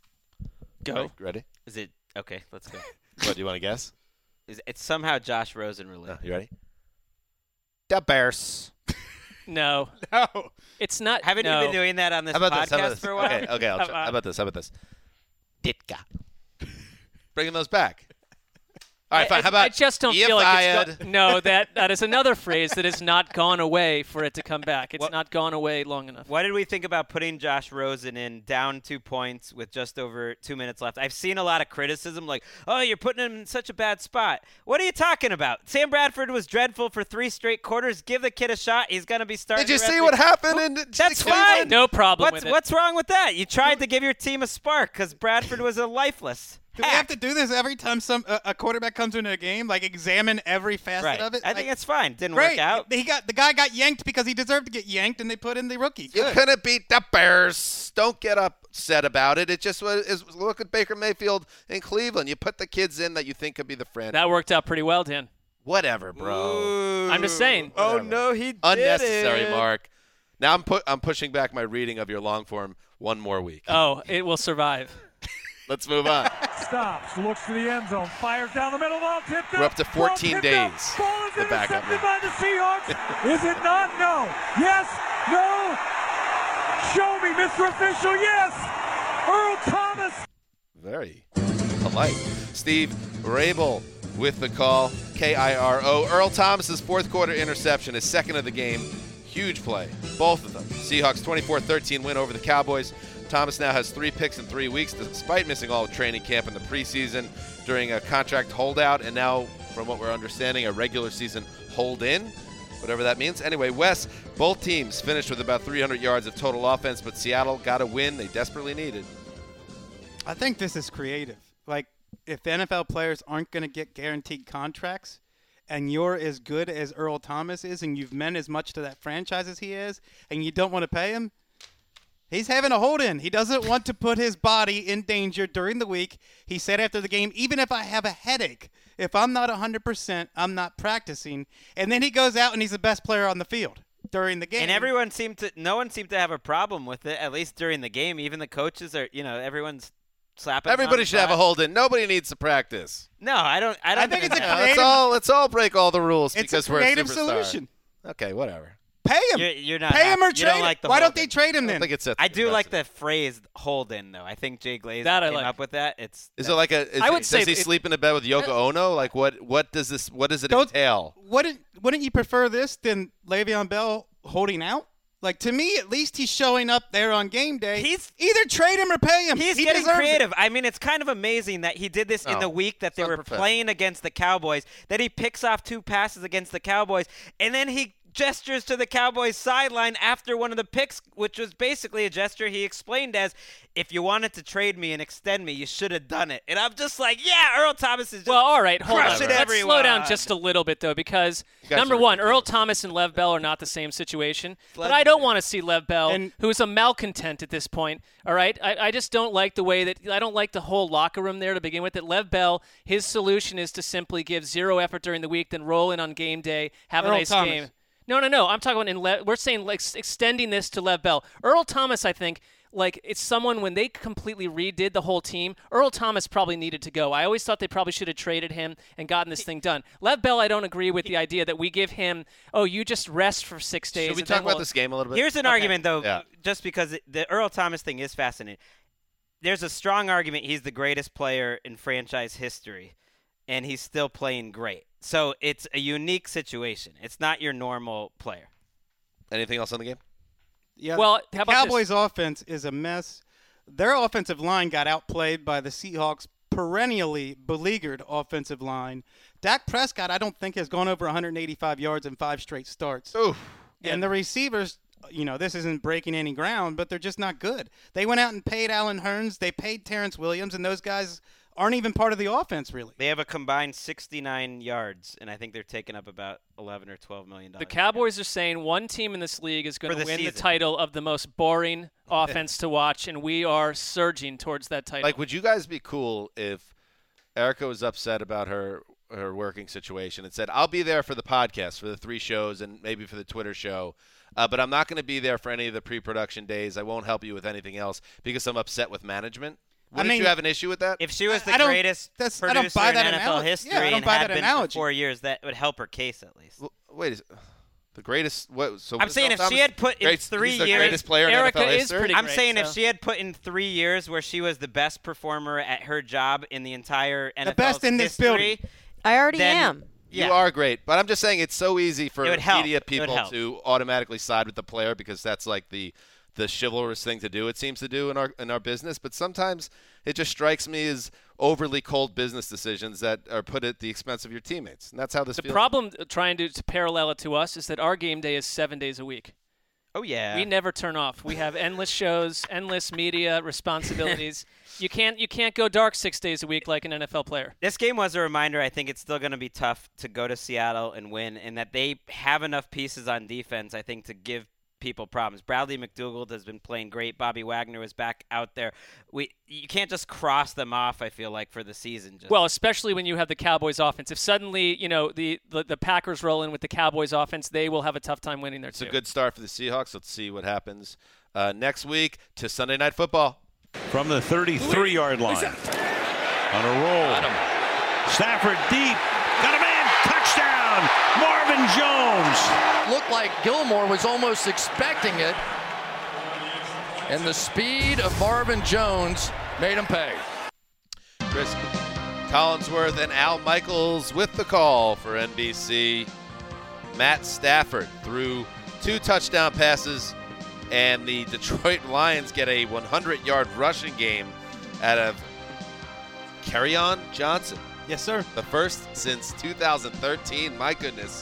Go. Ready? ready? Is it okay? Let's go. What, do you want to guess? Is it's somehow Josh Rosen No, related? you ready? The Bears. No, No. it's not. Haven't no. you been doing that on this How about podcast this? How about this? for a while? Okay, okay. I'll try. How about this? How about this? Ditka. Bringing those back. All right, fine. I, How about I just don't you feel like fired? it's go- no. That that is another phrase that has not gone away for it to come back. It's What- not gone away long enough. What did we think about putting Josh Rosen in down two points with just over two minutes left? I've seen a lot of criticism like, oh, you're putting him in such a bad spot. What are you talking about? Sam Bradford was dreadful for three straight quarters. Give the kid a shot. He's going to be starting. Did you the rest see of what the- happened in That's Cleveland? fine. No problem what's, with it. What's wrong with that? You tried to give your team a spark because Bradford was a lifeless. Do we have to do this every time some uh, a quarterback comes into a game? Like examine every facet Right. of it? I think Like, it's fine. Didn't great. work out. He got the guy got yanked because he deserved to get yanked, and they put in the rookie. You Good. couldn't beat the Bears. Don't get upset about it. It just was. Is, look at Baker Mayfield in Cleveland. You put the kids in that you think could be the franchise. That worked out pretty well, Dan. Whatever, bro. I'm just saying. Oh, Whatever. no, he did Unnecessary, it. Mark. Now I'm put. I'm pushing back my reading of your long form one more week. Oh, it will survive. Let's move on. Stops, looks to the end zone, fires down the middle, ball tipped We're up to Ball fourteen tipped days. up. Ball is The backup intercepted now. by the Seahawks. Is it not? No. Yes. No. Show me, Mister Official. Yes. Earl Thomas. Very polite. Steve Rabel with the call. K I R O. Earl Thomas's fourth quarter interception, his second of the game. Huge play. Both of them. Seahawks twenty-four thirteen win over the Cowboys. Thomas now has three picks in three weeks, despite missing all of training camp in the preseason during a contract holdout, and now, from what we're understanding, a regular season hold-in, whatever that means. Anyway, Wes, both teams finished with about three hundred yards of total offense, but Seattle got a win they desperately needed. I think this is creative. Like, if the N F L players aren't going to get guaranteed contracts, and you're as good as Earl Thomas is, and you've meant as much to that franchise as he is, and you don't want to pay him, he's having a hold-in. He doesn't want to put his body in danger during the week. He said after the game, even if I have a headache, if I'm not one hundred percent, I'm not practicing. And then he goes out and he's the best player on the field during the game. And everyone seemed to, no one seemed to have a problem with it, at least during the game. Even the coaches are, you know, everyone's slapping. him on Everybody the should have a back. hold-in. Nobody needs to practice. No, I don't. I don't I think it's a Yeah, let's creative- all let's all break all the rules It's because a we're creative a superstar. solution. Okay, whatever. Pay him. You're, you're not. Pay him happy. or You trade don't him. like the Why don't hold-in. they trade him I then? don't think it sets I the do like precedent. the phrase "hold in" though. I think Jay Glazer That I came like. up with that. It's Is it like a? Is I it- would does say he it- sleep in a bed with Yoko Ono? Like what? What does this? What does it Don't- entail? Wouldn't Wouldn't you prefer this than Le'Veon Bell holding out? Like, to me, at least he's showing up there on game day. He's- either trade him or pay him. He's he getting deserves it. creative. I mean, it's kind of amazing that he did this in Oh, the week that they it's were unprofessional. playing against the Cowboys, that he picks off two passes against the Cowboys, and then he gestures to the Cowboys sideline after one of the picks, which was basically a gesture he explained as, if you wanted to trade me and extend me, you should have done it. And I'm just like, yeah, Earl Thomas is just Well, all right, hold on. crushing Let's everyone. slow down just a little bit, though, because, guys number are one, ridiculous. Earl Thomas and Lev Bell are not the same situation. But Lev- I don't want to see Lev Bell, And- who's a malcontent at this point, all right? I, I just don't like the way that – I don't like the whole locker room there to begin with. That Lev Bell, his solution is to simply give zero effort during the week, then roll in on game day, have a Earl nice Thomas. game. No, no, no. I'm talking about in Le- – we're saying like s- extending this to Lev Bell. Earl Thomas, I think – like, it's someone, when they completely redid the whole team, Earl Thomas probably needed to go. I always thought they probably should have traded him and gotten this thing done. Lev Bell, I don't agree with the idea that we give him, oh, you just rest for six days. Should we and talk then about we'll- this game a little bit? Here's an argument, though, Yeah. just because it, the Earl Thomas thing is fascinating. There's a strong argument he's the greatest player in franchise history, and he's still playing great. So it's a unique situation. It's not your normal player. Anything else on the game? Yeah, Well, the how about Cowboys' this? offense is a mess. Their offensive line got outplayed by the Seahawks' perennially beleaguered offensive line. Dak Prescott, I don't think, has gone over one hundred eighty-five yards in five straight starts. Oof. And the receivers, you know, this isn't breaking any ground, but they're just not good. They went out and paid Allen Hurns. They paid Terrence Williams, and those guys aren't even part of the offense, really. They have a combined sixty-nine yards, and I think they're taking up about eleven or twelve million dollars. The Cowboys are saying one team in this league is going For to the win the season. title of the most boring offense to watch, and we are surging towards that title. Like, would you guys be cool if Erica was upset about her her working situation and said, "I'll be there for the podcast, for the three shows, and maybe for the Twitter show, uh, but I'm not going to be there for any of the pre-production days. I won't help you with anything else because I'm upset with management." Wouldn't mean, you have an issue with that? If she was I- the I don't- greatest that's- I producer don't buy in that N F L analogy. history Yeah, I don't and buy had that been analogy. for four years, that would help her case at least. Well, wait, is, the greatest? What? So I'm what is saying Earl if she Thomas? had put in Great- three he's the years- greatest player in Erica N F L is history. pretty I'm great, saying if so- she had put in three years where she was the best performer at her job in the entire N F L's best in this history, building. I already then, am. You Yeah. are great, but I'm just saying it's so easy for It would help. media It would people help. to automatically side with the player because that's like the the chivalrous thing to do. It seems to do in our in our business, but sometimes it just strikes me as overly cold business decisions that are put at the expense of your teammates, and that's how this The feels. problem trying to, to parallel it to us is that our game day is seven days a week. Oh, yeah. We never turn off. We have endless shows, endless media responsibilities. You can't you can't go dark six days a week like an N F L player. This game was a reminder. I think it's still going to be tough to go to Seattle and win, and that they have enough pieces on defense, I think, to give people problems. Bradley McDougald has been playing great. Bobby Wagner was back out there. We you can't just cross them off, I feel like, for the season. Just. Well, especially when you have the Cowboys offense. If suddenly, you know, the, the, the Packers roll in with the Cowboys offense, they will have a tough time winning there, It's too. a good start for the Seahawks. Let's see what happens uh, next week to Sunday Night Football. From the thirty-three-yard line. On a roll. Stafford deep. Got a man. Touchdown. Marvin Jones. Looked like Gilmore was almost expecting it. And the speed of Marvin Jones made him pay. Chris Collinsworth and Al Michaels with the call for N B C. Matt Stafford threw two touchdown passes, and the Detroit Lions get a hundred-yard rushing game out of Kerryon Johnson. Yes, sir. The first since two thousand thirteen. My goodness.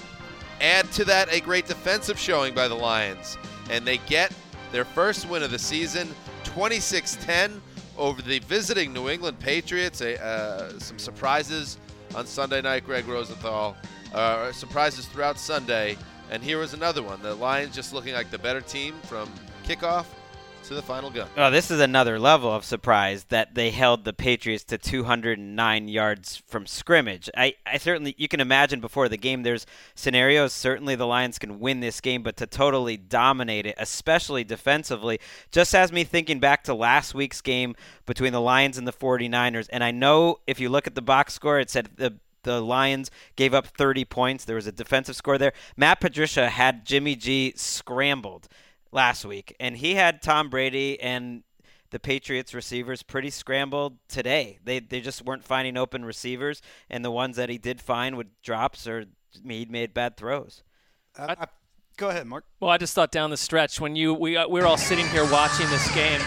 Add to that a great defensive showing by the Lions, and they get their first win of the season, twenty-six ten over the visiting New England Patriots. Uh, some surprises on Sunday night, Greg Rosenthal. Uh, surprises throughout Sunday. And here was another one. The Lions just looking like the better team from kickoff to the final gun. Oh, this is another level of surprise that they held the Patriots to two hundred nine yards from scrimmage. I, I certainly, you can imagine before the game, there's scenarios. Certainly the Lions can win this game, but to totally dominate it, especially defensively, just has me thinking back to last week's game between the Lions and the forty-niners. And I know if you look at the box score, it said the The Lions gave up thirty points. There was a defensive score there. Matt Patricia had Jimmy G scrambled last week, and he had Tom Brady and the Patriots receivers pretty scrambled today. They they just weren't finding open receivers, and the ones that he did find with drops or he made bad throws. I, I, go ahead, Mark. Well, I just thought down the stretch when you we uh, we were all sitting here watching this game.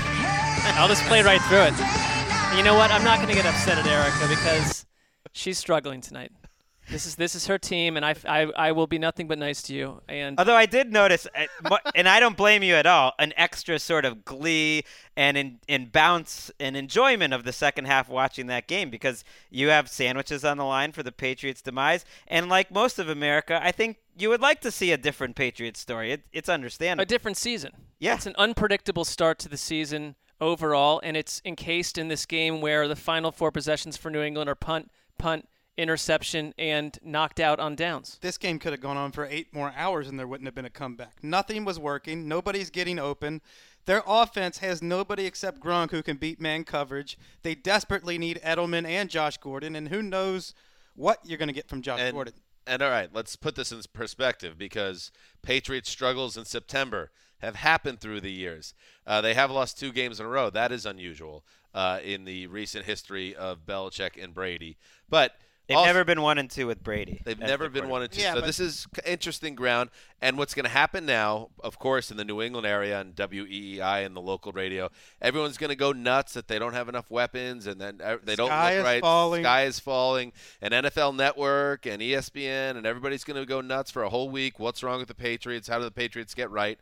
I'll just play right through it. And you know what? I'm not going to get upset at Erica because she's struggling tonight. This is this is her team, and I, I, I will be nothing but nice to you. And although I did notice, and I don't blame you at all, an extra sort of glee and in, in bounce and enjoyment of the second half watching that game, because you have sandwiches on the line for the Patriots' demise, and like most of America, I think you would like to see a different Patriots story. It, it's understandable. A different season. Yeah. It's an unpredictable start to the season overall, and it's encased in this game where the final four possessions for New England are punt, punt, interception, and knocked out on downs. This game could have gone on for eight more hours and there wouldn't have been a comeback. Nothing was working. Nobody's getting open. Their offense has nobody except Gronk who can beat man coverage. They desperately need Edelman and Josh Gordon, and who knows what you're going to get from Josh and, Gordon. And all right, let's put this in perspective, because Patriots struggles in September have happened through the years. Uh, they have lost two games in a row. That is unusual uh, in the recent history of Belichick and Brady. But They've also never been one and two with Brady. They've never the been one and two. Yeah, so this is interesting ground. And what's going to happen now, of course, in the New England area and W E E I and the local radio, everyone's going to go nuts that they don't have enough weapons and then they don't Sky look is right. falling. Sky is falling. And N F L Network and E S P N and everybody's going to go nuts for a whole week. What's wrong with the Patriots? How do the Patriots get right?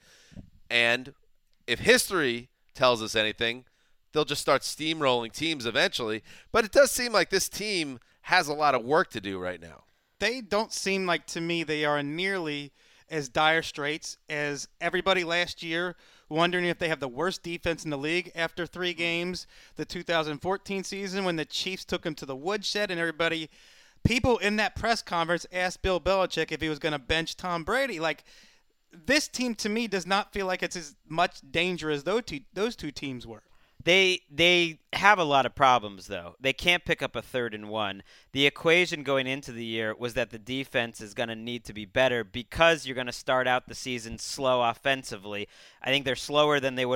And if history tells us anything, they'll just start steamrolling teams eventually. But it does seem like this team has a lot of work to do right now. They don't seem like, to me, they are in nearly as dire straits as everybody last year, wondering if they have the worst defense in the league after three games. The two thousand fourteen season when the Chiefs took them to the woodshed and everybody, people in that press conference asked Bill Belichick if he was going to bench Tom Brady. Like, this team, to me, does not feel like it's as much danger as those two, those two teams were. They they have a lot of problems, though. They can't pick up a third and one. The equation going into the year was that the defense is going to need to be better because you're going to start out the season slow offensively. I think they're slower than they would have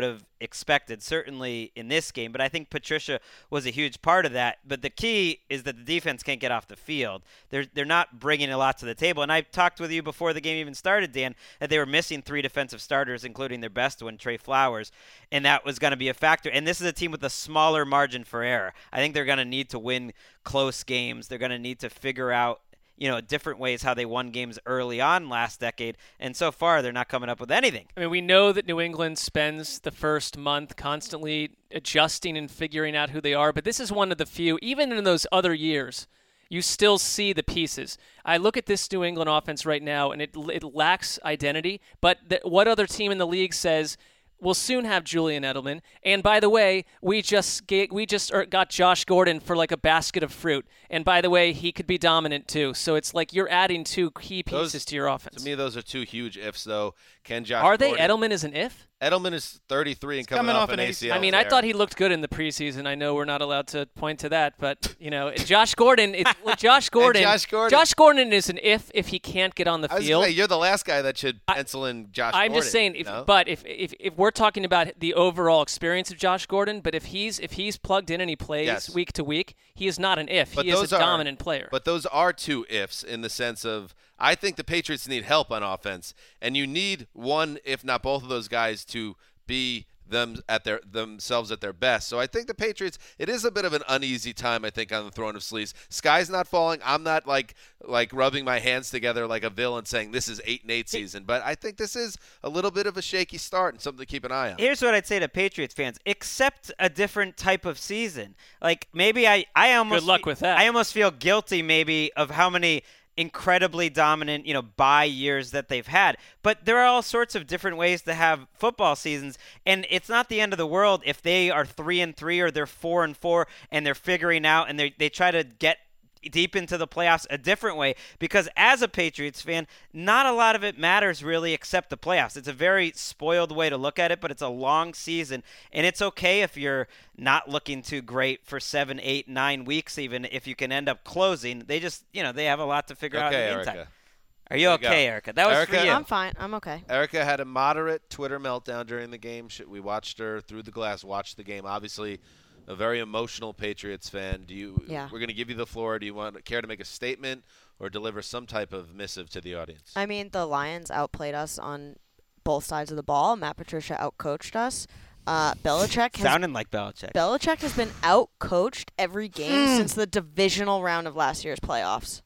expected, certainly in this game. But I think Patricia was a huge part of that. But the key is that the defense can't get off the field. They're they're not bringing a lot to the table. And I talked with you before the game even started, Dan, that they were missing three defensive starters, including their best one, Trey Flowers, and that was going to be a factor. And this is a team with a smaller margin for error. I think they're going to need to win close games. They're going to need to figure out, you know, different ways how they won games early on last decade. And so far, they're not coming up with anything. I mean, we know that New England spends the first month constantly adjusting and figuring out who they are, but this is one of the few, even in those other years, you still see the pieces. I look at this New England offense right now, and it it lacks identity, but th- what other team in the league says, we'll soon have Julian Edelman. And by the way, we just ga- we just er, got Josh Gordon for like a basket of fruit. And by the way, he could be dominant too. So it's like you're adding two key pieces Those, to your offense. To me, those are two huge ifs, though. Can Josh Are they? Gordon, Edelman is an if? Edelman is thirty-three and coming, coming off off an an A C L. I mean, tear. I thought he looked good in the preseason. I know we're not allowed to point to that, but you know, Josh Gordon. It's, well, Josh Gordon. Josh Gordon. Josh Gordon is an if if he can't get on the I was field. gonna say, you're the last guy that should pencil in Josh I'm Gordon. just saying, if, no? but if, if if we're talking about the overall experience of Josh Gordon, but if he's if he's plugged in and he plays Yes. week to week, he is not an if. But he is those a are- dominant player. But those are two ifs in the sense of I think the Patriots need help on offense, and you need one, if not both of those guys, to be them at their themselves at their best. So I think the Patriots, it is a bit of an uneasy time, I think, on the throne of sleeves. Sky's not falling. I'm not like like rubbing my hands together like a villain saying this is eight and eight season, but I think this is a little bit of a shaky start and something to keep an eye on. Here's what I'd say to Patriots fans: accept a different type of season. Like maybe I, I almost Good luck fe- with that. I almost feel guilty maybe of how many incredibly dominant, you know, bye years that they've had. But there are all sorts of different ways to have football seasons, and it's not the end of the world if they are three and three or they're four and four and they're figuring out and they they try to get deep into the playoffs a different way, because as a Patriots fan, not a lot of it matters really except the playoffs. It's a very spoiled way to look at it, but it's a long season, and it's okay if you're not looking too great for seven, eight, nine weeks, even if you can end up closing. They just, you know, they have a lot to figure out Okay, in the meantime. Erica. Are you There you okay, go. Erica? That was Erica, for you. I'm fine. I'm okay. Erica had a moderate Twitter meltdown during the game. She- We watched her through the glass, watched the game. Obviously, a very emotional Patriots fan. Do you? Yeah. We're going to give you the floor. Do you want care to make a statement or deliver some type of missive to the audience? I mean, the Lions outplayed us on both sides of the ball. Matt Patricia outcoached us. Uh, Belichick has Sounding like Belichick. Belichick has been outcoached every game Hmm. since the divisional round of last year's playoffs.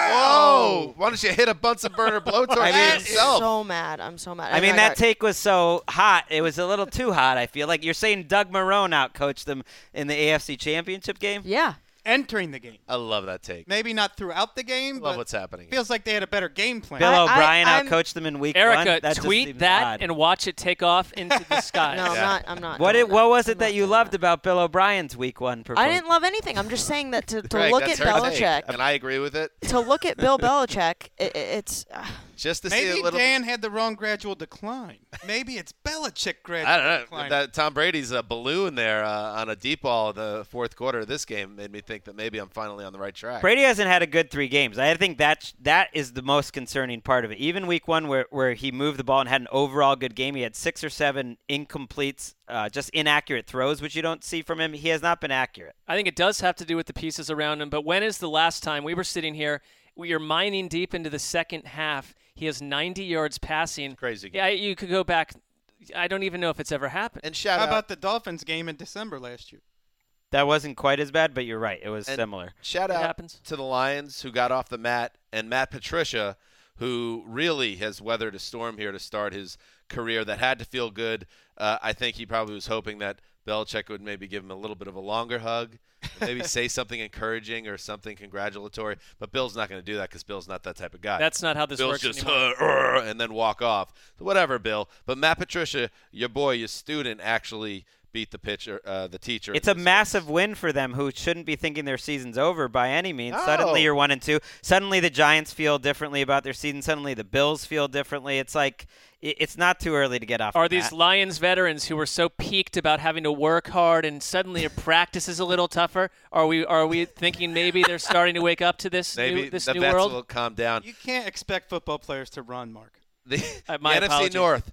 Whoa! Why don't you hit a Bunsen burner blowtorch I I mean, mean, I'm yourself? so mad. I'm so mad. I And mean, that got- take was so hot. It was a little too hot, I feel like. You're saying Doug Marrone outcoached them in the A F C Championship game? Yeah. Entering the game. I love that take. Maybe not throughout the game, Love but what's happening. feels like they had a better game plan. Bill I- O'Brien I'm- outcoached them in week one. Erica, That just tweet seems that odd. and watch it take off into the sky. No, I'm not. I'm not. What doing it, what that. was I'm it that not you doing loved that. about Bill O'Brien's week one I performance? didn't love anything. I'm just saying that to, to Greg, look that's at her Belichick, take, and I agree with it. to look at Bill Belichick, it, it, it's. Uh, Just to see Maybe a little. Dan had the wrong gradual decline. Maybe it's Belichick gradual I don't know. decline. That Tom Brady's a balloon there uh, on a deep ball in the fourth quarter of this game made me think that maybe I'm finally on the right track. Brady hasn't had a good three games. I think that that is the most concerning part of it. Even week one, where, where he moved the ball and had an overall good game, he had six or seven incompletes, uh, just inaccurate throws, which you don't see from him. He has not been accurate. I think it does have to do with the pieces around him. But when is the last time we were sitting here? We are mining deep into the second half. He has ninety yards passing. Crazy. Yeah, you could go back. I don't even know if it's ever happened. And shout How out, about the Dolphins game in December last year? That wasn't quite as bad, but you're right. It was and similar. Shout It out happens. to the Lions who got off the mat and Matt Patricia, who really has weathered a storm here to start his career. That had to feel good. Uh, I think he probably was hoping that Belichick would maybe give him a little bit of a longer hug, maybe say something encouraging or something congratulatory. But Bill's not going to do that because Bill's not that type of guy. That's not how this Bill's works just anymore. uh, uh, and then walk off. So whatever, Bill. But Matt Patricia, your boy, your student, actually beat the pitcher, uh, the teacher. It's a massive win for them, who shouldn't be thinking their season's over by any means. No. Suddenly you're one and two. Suddenly the Giants feel differently about their season. Suddenly the Bills feel differently. It's like it- it's not too early to get off. Are the these mat. Lions veterans who were so peaked about having to work hard and suddenly their practice is a little tougher? Are we are we thinking maybe they're starting to wake up to this Maybe new this the new vets world? will calm down. You can't expect football players to run, Mark. The, Uh, the my N F C apologies. North,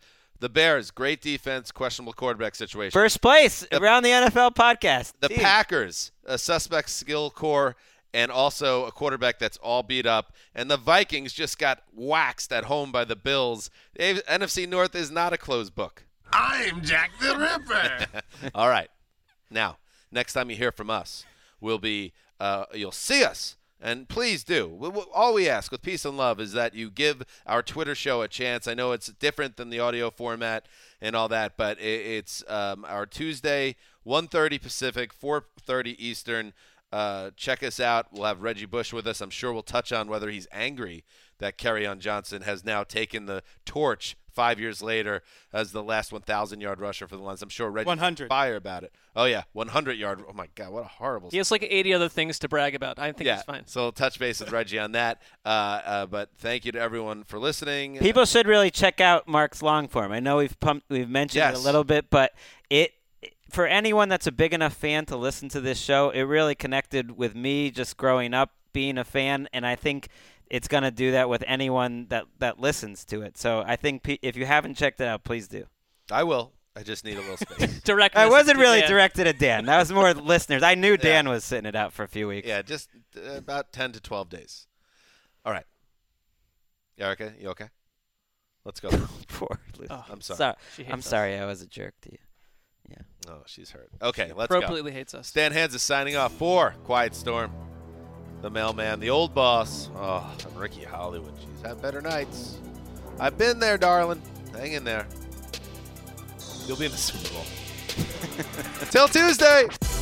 The Bears, great defense, questionable quarterback situation. First place the, around the N F L podcast. The Team. Packers, a suspect skill core, and also a quarterback that's all beat up. And the Vikings just got waxed at home by the Bills. The N F C North is not a closed book. I'm Jack the Ripper. All right. Now, next time you hear from us, we'll be uh, you'll see us. And please do. All we ask with peace and love is that you give our Twitter show a chance. I know it's different than the audio format and all that, but it's um, our Tuesday, one thirty Pacific, four thirty Eastern. Uh, check us out. We'll have Reggie Bush with us. I'm sure we'll touch on whether he's angry that Kerryon Johnson has now taken the torch five years later as the last one thousand yard rusher for the Lions. I'm sure Reggie's one hundred. Fire about it. Oh, yeah, one hundred yard. Oh, my God, what a horrible He has like eighty other things to brag about. I think yeah, he's fine. So we'll touch base with Reggie on that. Uh, uh, but thank you to everyone for listening. People should really check out Mark's long form. I know we've pumped, we've mentioned yes. it a little bit, but it for anyone that's a big enough fan to listen to this show, it really connected with me just growing up being a fan, and I think it's going to do that with anyone that, that listens to it. So I think pe- if you haven't checked it out, please do. I will. I just need a little space. Direct. I wasn't really Dan. directed at Dan. That was more listeners. I knew Dan yeah. was sitting it out for a few weeks. Yeah, just uh, about ten to twelve days. All right. Erica, you okay? Let's go. Poor Liz. Oh, I'm sorry. sorry. I'm us. sorry I was a jerk to you. Yeah. Oh, she's hurt. Okay, she let's appropriately go. hates us. Stan Hands is signing off for Quiet Storm, the mailman, the old boss. Oh, and Ricky Hollywood. She's had better nights. I've been there, darling. Hang in there. You'll be in the Super Bowl. Until Tuesday.